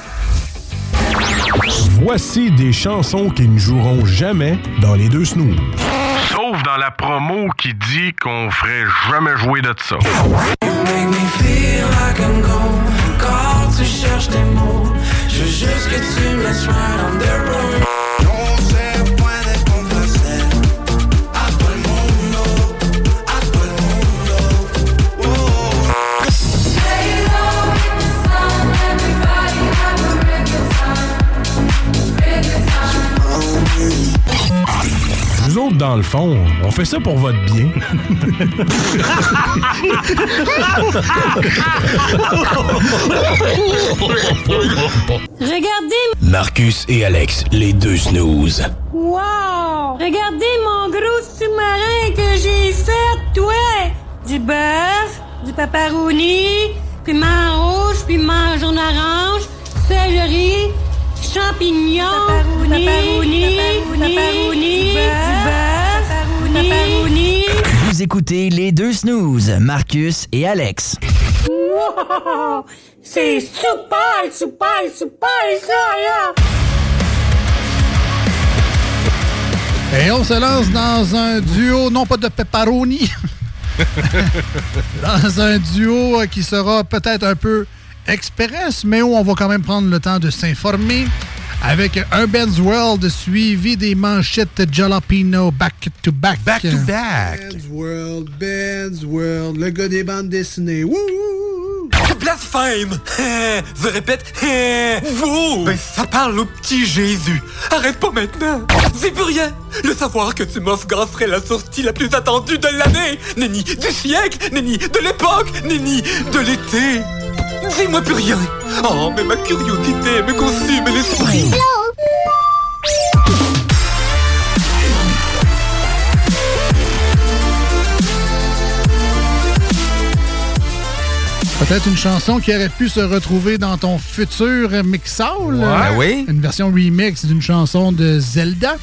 Voici des chansons qui ne joueront jamais dans les deux snooze. Sauf dans la promo qui dit qu'on ferait jamais jouer de ça. You make me feel like I'm gold. Quand tu cherches des mots, je veux juste que tu me laisses right on the road. Non, c'est point de complacer. A todo el mundo, a todo el mundo. Oh. Say hello with the sun, everybody have a real good time, real good time. Nous autres, dans le fond, on fait ça pour votre bien. Regardez. Marcus et Alex, les deux snooze. Wow! Regardez mon gros sous-marin que j'ai fait, ouais! Du bœuf, du paparoni, piment rouge, piment jaune orange, céleri, champignons, paparoni, paparoni, paparoni, du bœuf, paparoni. Vous écoutez les deux snooze, Marcus et Alex. Wow! C'est super, super, super ça, là! Et on se lance dans un duo, non pas de pepperoni, dans un duo qui sera peut-être un peu express, mais où on va quand même prendre le temps de s'informer avec un Ben's World suivi des manchettes Jalapeno back-to-back. Back-to-back. Ben's World, Ben's World, le gars des bandes dessinées. Wouh! Tu blasphèmes! Je répète, wow! Ben ça parle au petit Jésus. Arrête pas maintenant! C'est plus rien! Le savoir que tu m'offres serait la sortie la plus attendue de l'année! Nenni du siècle! Nenni de l'époque! Nenni de l'été! Dis-moi plus rien! Oh, mais ma curiosité me consume l'esprit! Peut-être une chanson qui aurait pu se retrouver dans ton futur mix-all. Ouais, oui. Une version remix d'une chanson de Zelda.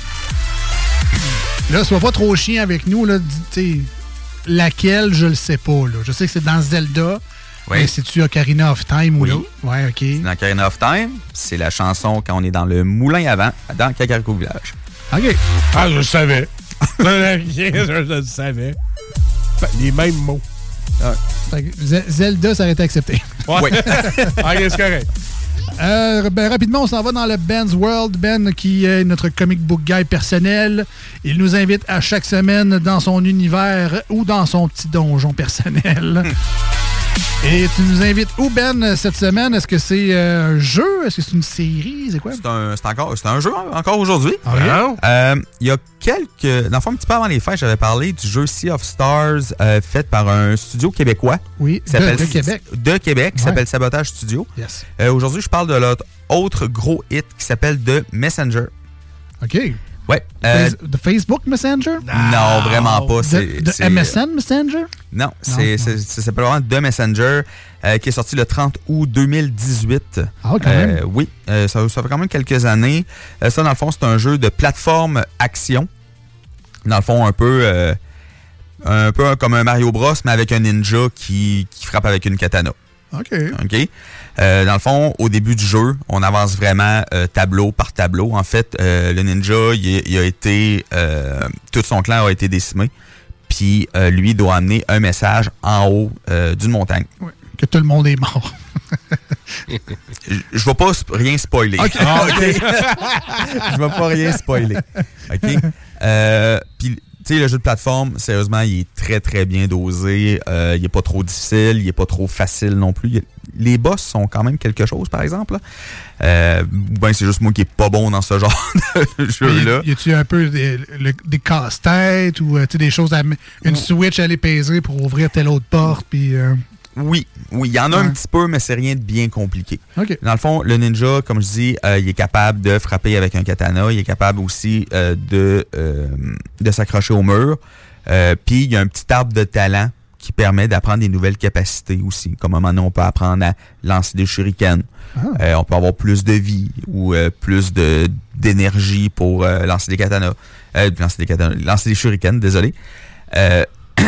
Là, sois pas trop chien avec nous. Là, dis, laquelle, je le sais pas. Là. Je sais que c'est dans Zelda. Oui. Mais c'est-tu Ocarina of Time oui. ou là? Ouais, OK. C'est dans Ocarina of Time. C'est la chanson quand on est dans le moulin avant, dans Kakariko Village. OK. Ah, je le savais. je le savais. Les mêmes mots. Ah. Fait que Zelda, ça aurait été accepté. Ouais. Oui. OK, c'est correct. Euh, ben, rapidement, on s'en va dans le Ben's World. Ben, qui est notre comic book guy personnel. Il nous invite à chaque semaine dans son univers ou dans son petit donjon personnel. Et tu nous invites où, Ben, cette semaine? Est-ce que c'est euh, un jeu? Est-ce que c'est une série? C'est quoi? C'est un, c'est encore, c'est un jeu encore aujourd'hui. Ah oui? Euh, il y a quelques... Dans le fond, un petit peu avant les fêtes, j'avais parlé du jeu Sea of Stars euh, fait par un studio québécois. Oui, de, de Québec. De Québec, qui ouais. s'appelle Sabotage Studio. Yes. Euh, aujourd'hui, je parle de l'autre autre gros hit qui s'appelle The Messenger. OK. Ouais. Euh, De Facebook Messenger? Non, vraiment pas. De, de M S N Messenger? Non, non c'est, c'est, c'est simplement The Messenger euh, qui est sorti le trente août deux mille dix-huit. Ah, quand même? Euh, oui, euh, ça, ça fait quand même quelques années. Euh, ça, dans le fond, c'est un jeu de plateforme action. Dans le fond, un peu, euh, un peu comme un Mario Bros, mais avec un ninja qui, qui frappe avec une katana. OK. OK. Euh, dans le fond, au début du jeu, on avance vraiment euh, tableau par tableau. En fait, euh, le ninja, il, il a été... Euh, tout son clan a été décimé. Puis, euh, lui, doit amener un message en haut euh, d'une montagne. Oui, que tout le monde est mort. Je ne vais pas sp- rien spoiler. OK. Ah, okay. Je ne vais pas rien spoiler. OK. Euh, Puis, tu sais, le jeu de plateforme, sérieusement, il est très, très bien dosé. Euh, il est pas trop difficile, il est pas trop facile non plus. Il, les boss sont quand même quelque chose, par exemple. Euh, ben, c'est juste moi qui est pas bon dans ce genre de jeu-là. Y a-tu un peu des, le, des casse-têtes ou des choses, à, une switch à aller peser pour ouvrir telle autre porte, puis... Euh... Oui, oui, il y en a ouais. un petit peu, mais c'est rien de bien compliqué. Okay. Dans le fond, le ninja, comme je dis, euh, il est capable de frapper avec un katana, il est capable aussi euh, de, euh, de s'accrocher au mur. Euh, Puis il y a un petit arbre de talent qui permet d'apprendre des nouvelles capacités aussi. Comme à un moment donné, on peut apprendre à lancer des shurikens. Ah. Euh, on peut avoir plus de vie ou euh, plus de d'énergie pour euh, lancer des katanas. Euh, lancer des katanas, lancer des shurikens, désolé. Euh,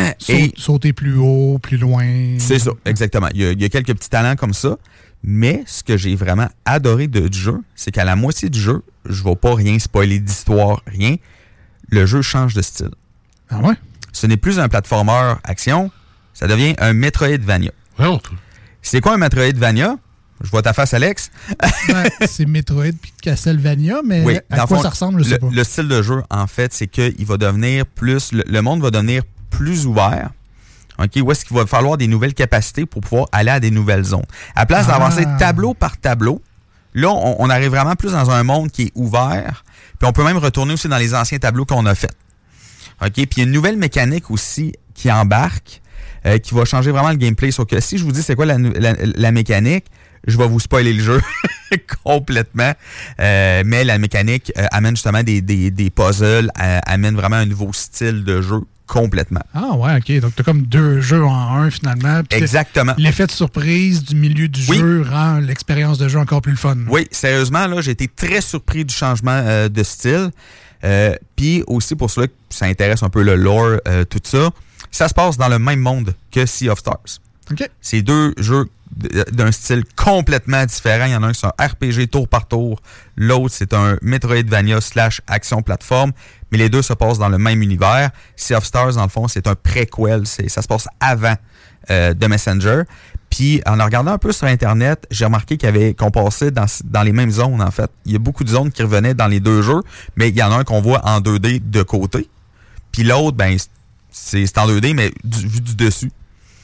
Et sauter plus haut, plus loin. C'est ça, exactement. Il y, a, il y a quelques petits talents comme ça. Mais ce que j'ai vraiment adoré de, du jeu, c'est qu'à la moitié du jeu, je ne vais pas rien spoiler d'histoire, rien. Le jeu change de style. Ah ouais? Ce n'est plus un platformer action, ça devient un Metroidvania. Oh. C'est quoi un Metroidvania? Je vois ta face, Alex. Ben, c'est Metroid puis Castlevania, mais oui, à quoi fond, ça ressemble, je sais le, pas. Le style de jeu, en fait, c'est qu'il va devenir plus... Le, le monde va devenir plus ouvert. OK, où est-ce qu'il va falloir des nouvelles capacités pour pouvoir aller à des nouvelles zones. À place ah. d'avancer tableau par tableau, là, on, on arrive vraiment plus dans un monde qui est ouvert. Puis on peut même retourner aussi dans les anciens tableaux qu'on a faits. OK, puis il y a une nouvelle mécanique aussi qui embarque, euh, qui va changer vraiment le gameplay. Sauf que si je vous dis c'est quoi la, la, la mécanique, je vais vous spoiler le jeu complètement. Euh, mais la mécanique euh, amène justement des, des, des puzzles, euh, amène vraiment un nouveau style de jeu complètement. Ah ouais, OK. Donc, tu as comme deux jeux en un, finalement. Exactement. L'effet de surprise du milieu du oui. jeu rend l'expérience de jeu encore plus fun. Oui, sérieusement, là, j'ai été très surpris du changement euh, de style. Euh, Puis aussi, pour ceux qui s'intéressent un peu le lore, euh, tout ça, ça se passe dans le même monde que Sea of Stars. OK. C'est deux jeux d'un style complètement différent. Il y en a un, c'est un R P G tour par tour. L'autre, c'est un Metroidvania slash action plateforme. Mais les deux se passent dans le même univers. Sea of Stars, dans le fond, c'est un préquel. C'est, ça se passe avant euh, The Messenger. Puis, en regardant un peu sur Internet, j'ai remarqué qu'il y avait, qu'on passait dans, dans les mêmes zones, en fait. Il y a beaucoup de zones qui revenaient dans les deux jeux, mais il y en a un qu'on voit en deux D de côté. Puis l'autre, ben, c'est, c'est en deux D, mais du, vu du dessus.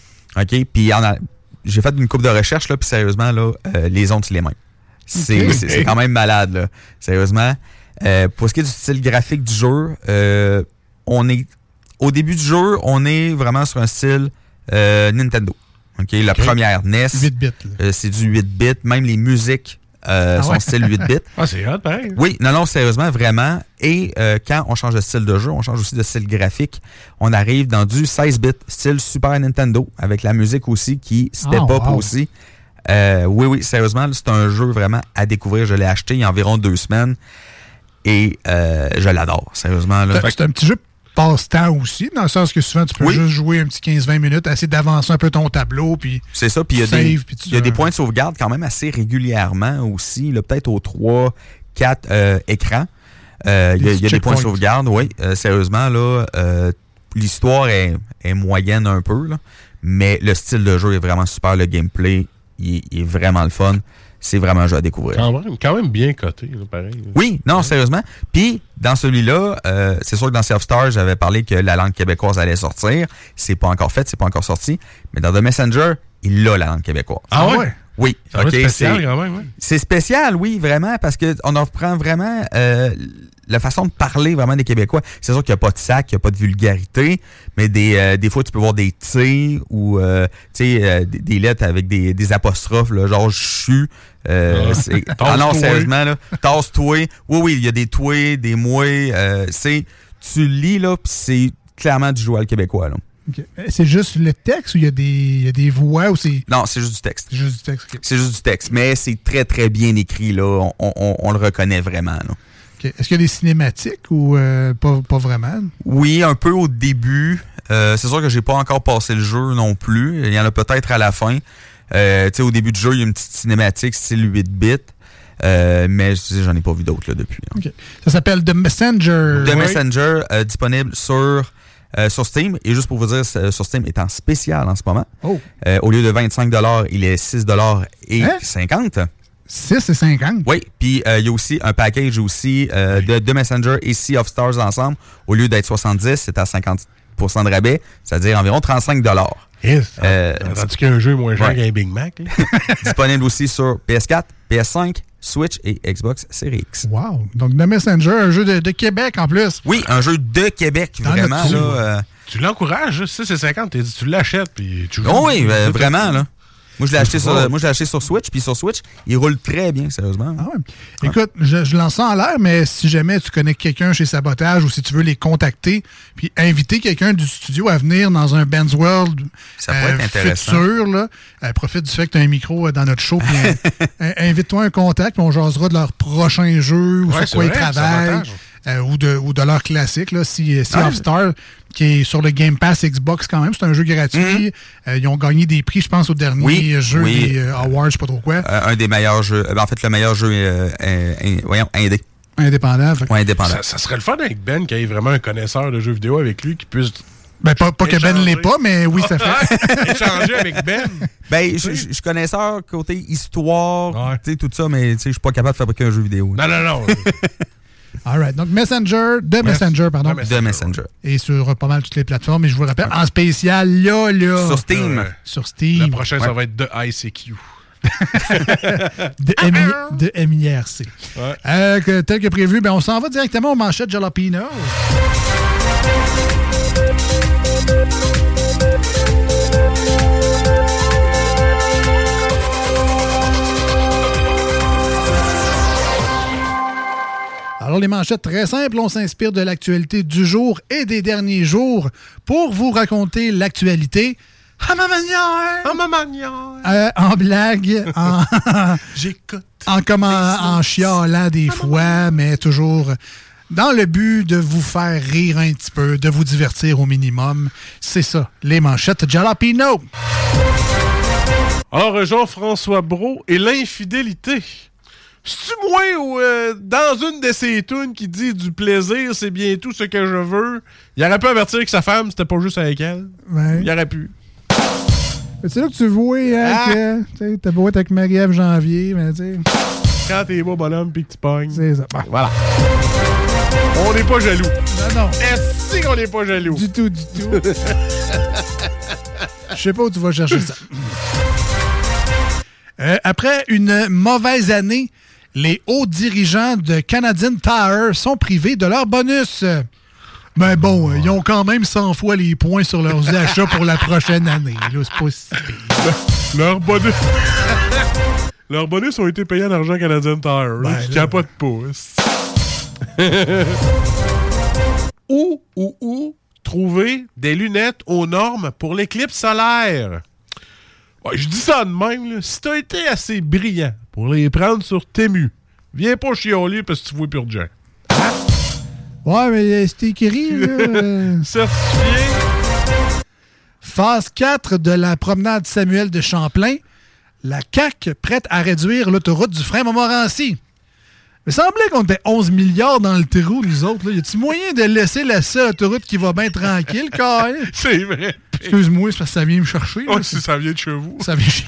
OK? Puis, en a, j'ai fait une couple de recherches, là, puis sérieusement, là, euh, les zones, c'est les mêmes. C'est, okay. c'est, c'est quand même malade, là. Sérieusement. Euh, pour ce qui est du style graphique du jeu, euh, on est au début du jeu, on est vraiment sur un style euh, Nintendo. OK, la okay. première N E S. huit bits. Euh, c'est du huit bits. Même les musiques euh, ah sont ouais? style huit bits. Ah, c'est hot, pareil. Oui, non, non, sérieusement, vraiment. Et euh, quand on change de style de jeu, on change aussi de style graphique. On arrive dans du seize bits, style Super Nintendo, avec la musique aussi qui step oh, up wow. aussi. Euh, oui, oui, sérieusement, c'est un jeu vraiment à découvrir. Je l'ai acheté il y a environ deux semaines. Et euh, je l'adore, sérieusement. Là. C'est un petit jeu passe-temps aussi, dans le sens que souvent, tu peux oui. juste jouer un petit quinze vingt minutes, essayer d'avancer un peu ton tableau, puis c'est ça, puis il y a, save, des, puis y a des points de sauvegarde quand même assez régulièrement aussi, là, peut-être aux trois quatre euh, écrans. Euh, il y a, y a des points de sauvegarde, oui. Euh, sérieusement, là, euh, l'histoire est, est moyenne un peu, là, mais le style de jeu est vraiment super, le gameplay, il, il est vraiment le fun. C'est vraiment un jeu à découvrir. Quand même, quand même bien coté, là, pareil. Là. Oui, non, ouais. sérieusement. Puis, dans celui-là, euh, c'est sûr que dans Sea of Stars, j'avais parlé que la langue québécoise allait sortir. C'est pas encore fait, c'est pas encore sorti. Mais dans The Messenger, il a la langue québécoise. Ah ouais? Oui. C'est okay, spécial c'est, quand même, ouais. C'est spécial, oui, vraiment, parce qu'on reprend vraiment euh, la façon de parler vraiment des Québécois. C'est sûr qu'il n'y a pas de sac, il n'y a pas de vulgarité, mais des, euh, des fois, tu peux voir des T ou euh, euh, des, des lettres avec des, des apostrophes, là, genre « chu ». Euh, ah. ah non, sérieusement, là. Tasse-toi. Oui, oui, il y a des toi, des moi. Euh, c'est, tu lis, là, puis c'est clairement du joual québécois, là. Okay. C'est juste le texte ou il y a des, il y a des voix ou c'est... Non, c'est juste du texte. C'est juste du texte, okay. C'est juste du texte, mais c'est très, très bien écrit, là. On, on, on le reconnaît vraiment, là. Okay. Est-ce qu'il y a des cinématiques ou euh, pas, pas vraiment? Oui, un peu au début. Euh, c'est sûr que j'ai pas encore passé le jeu non plus. Il y en a peut-être à la fin. Euh, tu sais, au début du jeu, il y a une petite cinématique style huit bits. Euh, mais j'en ai pas vu d'autres là, depuis. Là. Okay. Ça s'appelle The Messenger. The oui. Messenger, euh, disponible sur, euh, sur Steam. Et juste pour vous dire, sur Steam est en spécial en ce moment. Oh. Euh, au lieu de vingt-cinq dollars, il est six dollars et hein? cinquante. six et cinquante. Oui, puis il euh, y a aussi un package aussi euh, de, de Messenger et Sea of Stars ensemble. Au lieu d'être soixante-dix, c'est à cinquante pour cent de rabais, c'est-à-dire environ trente-cinq dollars. Yes, euh, tandis qu'un jeu moins cher ouais. qu'un Big Mac. Disponible aussi sur P S quatre, P S cinq, Switch et Xbox Series X. Wow! Donc, The Messenger, un jeu de, de Québec en plus. Oui, un jeu de Québec, dans vraiment. Là, euh... Tu l'encourages, six et cinquante, tu l'achètes puis tu joues. Oh oui, euh, vraiment, là. Moi, je l'ai acheté, sur, moi, je l'ai acheté sur Switch, puis sur Switch, il roule très bien, sérieusement. Ah ouais. Ouais. Écoute, je, je lance ça en l'air, mais si jamais tu connais quelqu'un chez Sabotage ou si tu veux les contacter, puis inviter quelqu'un du studio à venir dans un Ben's World ça pourrait être intéressant. Futur, là, euh, profite du fait que tu as un micro dans notre show, puis euh, invite-toi un contact, puis on jasera de leur prochain jeu, ou ouais, sur quoi ils travaillent. Euh, ou, de, ou de leur classique, là, Sea, sea ah, of Stars, qui est sur le Game Pass Xbox quand même. C'est un jeu gratuit. Mm-hmm. euh, ils ont gagné des prix, je pense, au dernier oui, jeu oui. des euh, Awards, je sais pas trop quoi. Euh, un des meilleurs jeux. Euh, en fait, le meilleur jeu euh, euh, euh, voyons, indé. Indépendant. Fait. Ouais, indépendant. Ça, ça serait le fun avec Ben, qui ait vraiment un connaisseur de jeux vidéo avec lui, qui puisse... Ben, pas, pas que Ben l'ait pas, mais oui, ça fait. Échanger avec Ben. Ben, je suis connaisseur côté histoire, ouais. tu sais, tout ça, mais je suis pas capable de fabriquer un jeu vidéo. Non, non, non. All right. Donc, Messenger, de Messenger, pardon. De Messenger. Et sur pas mal toutes les plateformes. Et je vous le rappelle, en spécial, là, là. Sur Steam. Euh, sur Steam. Le prochain, ouais. ça va être de I C Q. de M I R C. Ouais. Euh, que, tel que prévu, ben, on s'en va directement aux manchettes Jalapeno. Alors, les manchettes très simples, on s'inspire de l'actualité du jour et des derniers jours pour vous raconter l'actualité à ma manière. À ma manière. Euh, en blague, en, J'écoute. en, comment, en chialant des fois, mais toujours dans le but de vous faire rire un petit peu, de vous divertir au minimum. C'est ça, les manchettes Jalapeno. Alors, Jean-François Brault et l'infidélité. C'est-tu moi ou euh, dans une de ses tunes qui dit du plaisir, c'est bien tout ce que je veux, il aurait pu avertir que sa femme, c'était pas juste avec elle. Ouais. Il aurait pu. C'est là que tu vois hein, ah. que t'as beau être avec Marie-Ève Janvier, mais tu sais. Quand t'es beau bonhomme pis que tu pognes. C'est ça. Bon. Voilà. On n'est pas jaloux. Non, non. Est-ce qu'on n'est pas jaloux? Du tout, du tout. Je sais pas où tu vas chercher ça. Euh, après une mauvaise année, les hauts dirigeants de Canadian Tire sont privés de leur bonus. Mais bon, ils ont quand même cent fois les points sur leurs achats pour la prochaine année. Là, c'est pas si pire. Leur bonus... Leurs bonus ont été payés en argent Canadian Tire. Ben, je capote pas. Où, où, où trouver des lunettes aux normes pour l'éclipse solaire? Ouais, je dis ça de même, là. Si t'as été assez brillant pour les prendre sur Temu, viens pas chialer parce que tu vois plus de gens. Hein? Ouais, mais c'est écrit, là. Certifié. Phase quatre de la promenade Samuel de Champlain. La C A Q prête à réduire l'autoroute du frein Montmorency. Il semblait qu'on était onze milliards dans le terreau, nous autres. Là. Y a-t-il moyen de laisser la seule autoroute qui va bien tranquille, quand même? C'est vrai. Excuse-moi, c'est parce que ça vient me chercher. Oh, là, si ça vient de chez vous. Ça vient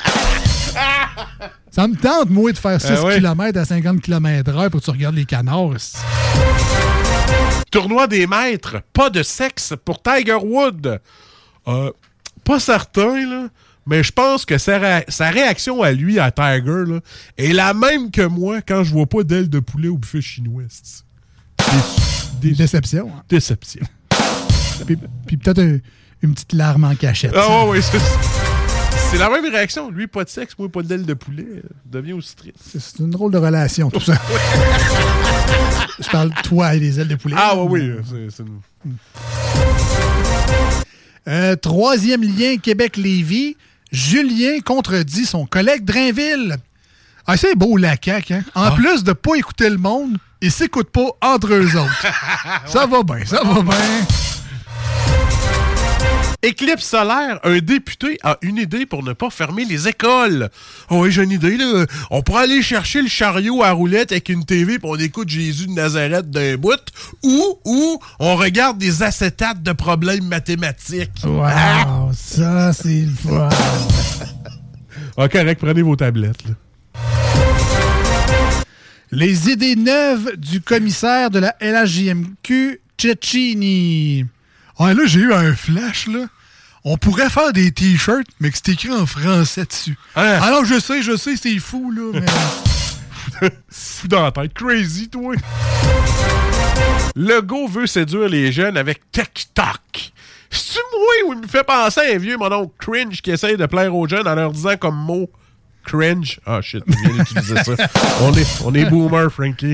Ça me tente, moi, de faire six ah ouais. kilomètres à cinquante kilomètres heure pour que tu regardes les canards. Tournoi des maîtres, pas de sexe pour Tiger Woods. Euh, pas certain, là. Mais je pense que sa, ré- sa réaction à lui, à Tiger, là, est la même que moi quand je vois pas d'aile de poulet au buffet chinois. Des... Déception. Hein? Déception. puis, puis peut-être un, une petite larme en cachette. Ah ouais, ouais, c'est, c'est la même réaction. Lui, pas de sexe, moi, pas d'aile de poulet. Euh, devient aussi triste. C'est, c'est une drôle de relation, tout ça. Je parle de toi et des ailes de poulet. Ah ouais, oui. C'est, c'est... Mm. Euh, troisième lien Québec-Lévis. Julien contredit son collègue Drainville. Ah, c'est beau, la C A Q, hein? En ah. plus de pas écouter le monde, ils s'écoutent pas entre eux autres. Ça va bien, ça va bien. Éclipse solaire, un député a une idée pour ne pas fermer les écoles. Oh oui, j'ai une idée, là. On pourrait aller chercher le chariot à roulette avec une T V puis on écoute Jésus de Nazareth d'un bout ou, ou on regarde des acétates de problèmes mathématiques. Wow, ah! Ça, c'est le fun. Ah, correct, prenez vos tablettes, là. Les idées neuves du commissaire de la L H J M Q, Cecchini. Ah, là, j'ai eu un flash, là. On pourrait faire des t-shirts, mais que c'est écrit en français dessus. Hein? Alors, je sais, je sais, c'est fou, là, mais... Fou dans la tête. Crazy, toi. Legault veut séduire les jeunes avec TikTok. C'est-tu moi où il me fait penser à un vieux mon oncle cringe qui essaye de plaire aux jeunes en leur disant comme mot cringe? Ah, shit, je viens d'utiliser ça. On est, on est boomer, Frankie.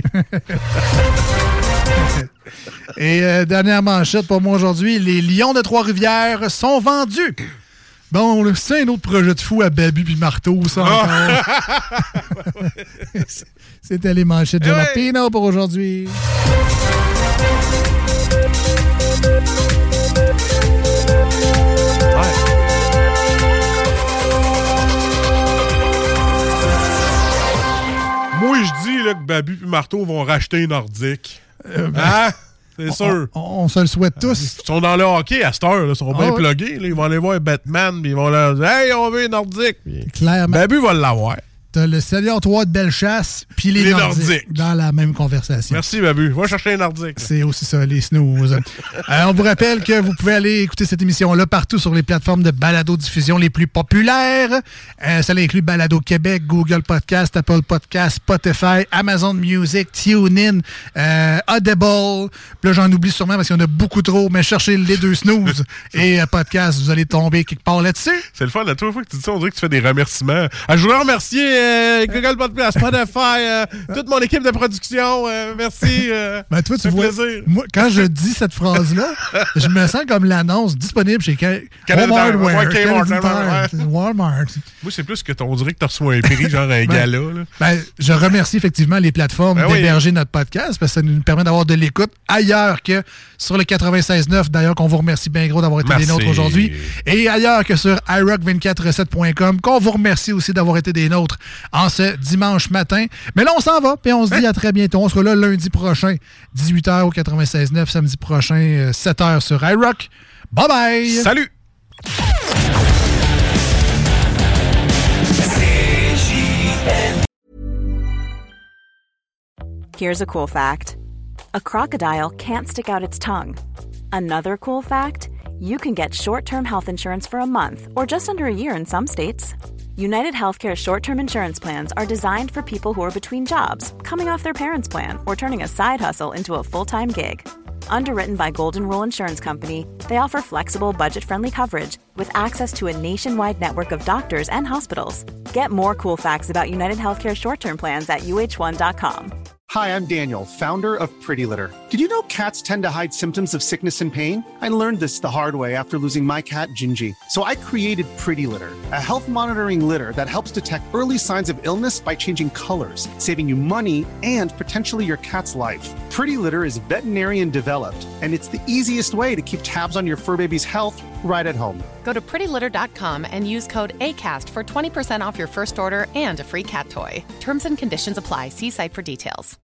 Et euh, dernière manchette pour moi aujourd'hui, les Lions de Trois-Rivières sont vendus. Bon, là, c'est un autre projet de fou à Babu puis Marteau, ça encore. C'était les manchettes de Jalapeno pour aujourd'hui. Moi, je dis là, que Babu et Marteau vont racheter Nordique. Euh, ben, hein? C'est on, sûr. On, on se le souhaite tous. Ils sont dans le hockey à cette heure. Là, ils sont bien oh, plugués. Là, ils vont aller voir Batman puis ils vont leur dire « Hey, on veut Nordique! » Clairement. Babu va l'avoir. T'as le Seigneur trois de Bellechasse puis les, les Nordiques, Nordiques dans la même conversation. Merci, Babu. Va chercher les Nordiques. C'est aussi ça, les snooze. euh, on vous rappelle que vous pouvez aller écouter cette émission-là partout sur les plateformes de balado-diffusion les plus populaires. Euh, ça inclut Balado Québec, Google Podcast, Apple Podcast, Spotify, Amazon Music, TuneIn, euh, Audible. Puis là, j'en oublie sûrement parce qu'il y en a beaucoup trop, mais cherchez les deux snooze et euh, podcast, vous allez tomber quelque part là-dessus. C'est le fun. La toute fois que tu dis ça, on dirait que tu fais des remerciements. Ah, je voudrais remercier Euh, Google Podcast, Spotify, euh, toute mon équipe de production. Euh, merci. Euh, ben, toi, tu vois, moi, quand je dis cette phrase-là, je me sens comme l'annonce disponible chez Walmart. Walmart. Moi, c'est plus que t- on dirait que tu reçois un prix, genre un ben, gala. Là. Ben, je remercie effectivement les plateformes ben d'héberger oui. notre podcast parce que ça nous permet d'avoir de l'écoute ailleurs que sur le quatre-vingt-seize neuf. D'ailleurs, qu'on vous remercie bien gros d'avoir été merci. des nôtres aujourd'hui. Et ailleurs que sur i rock vingt-quatre sept point com, qu'on vous remercie aussi d'avoir été des nôtres en ce dimanche matin. Mais là, on s'en va, puis on se dit hein? à très bientôt. On sera là lundi prochain, dix-huit heures au quatre-vingt-seize neuf, samedi prochain, sept heures sur iRock. Bye bye! Salut! Here's a cool fact. A crocodile can't stick out its tongue. Another cool fact, you can get short-term health insurance for a month or just under a year in some states. United Healthcare short-term insurance plans are designed for people who are between jobs, coming off their parents' plan, or turning a side hustle into a full-time gig. Underwritten by Golden Rule Insurance Company, they offer flexible, budget-friendly coverage with access to a nationwide network of doctors and hospitals. Get more cool facts about United Healthcare short-term plans at U H one dot com. Hi, I'm Daniel, founder of Pretty Litter. Did you know cats tend to hide symptoms of sickness and pain? I learned this the hard way after losing my cat, Gingy. So I created Pretty Litter, a health monitoring litter that helps detect early signs of illness by changing colors, saving you money and potentially your cat's life. Pretty Litter is veterinarian developed, and it's the easiest way to keep tabs on your fur baby's health right at home. Go to pretty litter dot com and use code ACAST for twenty percent off your first order and a free cat toy. Terms and conditions apply. See site for details.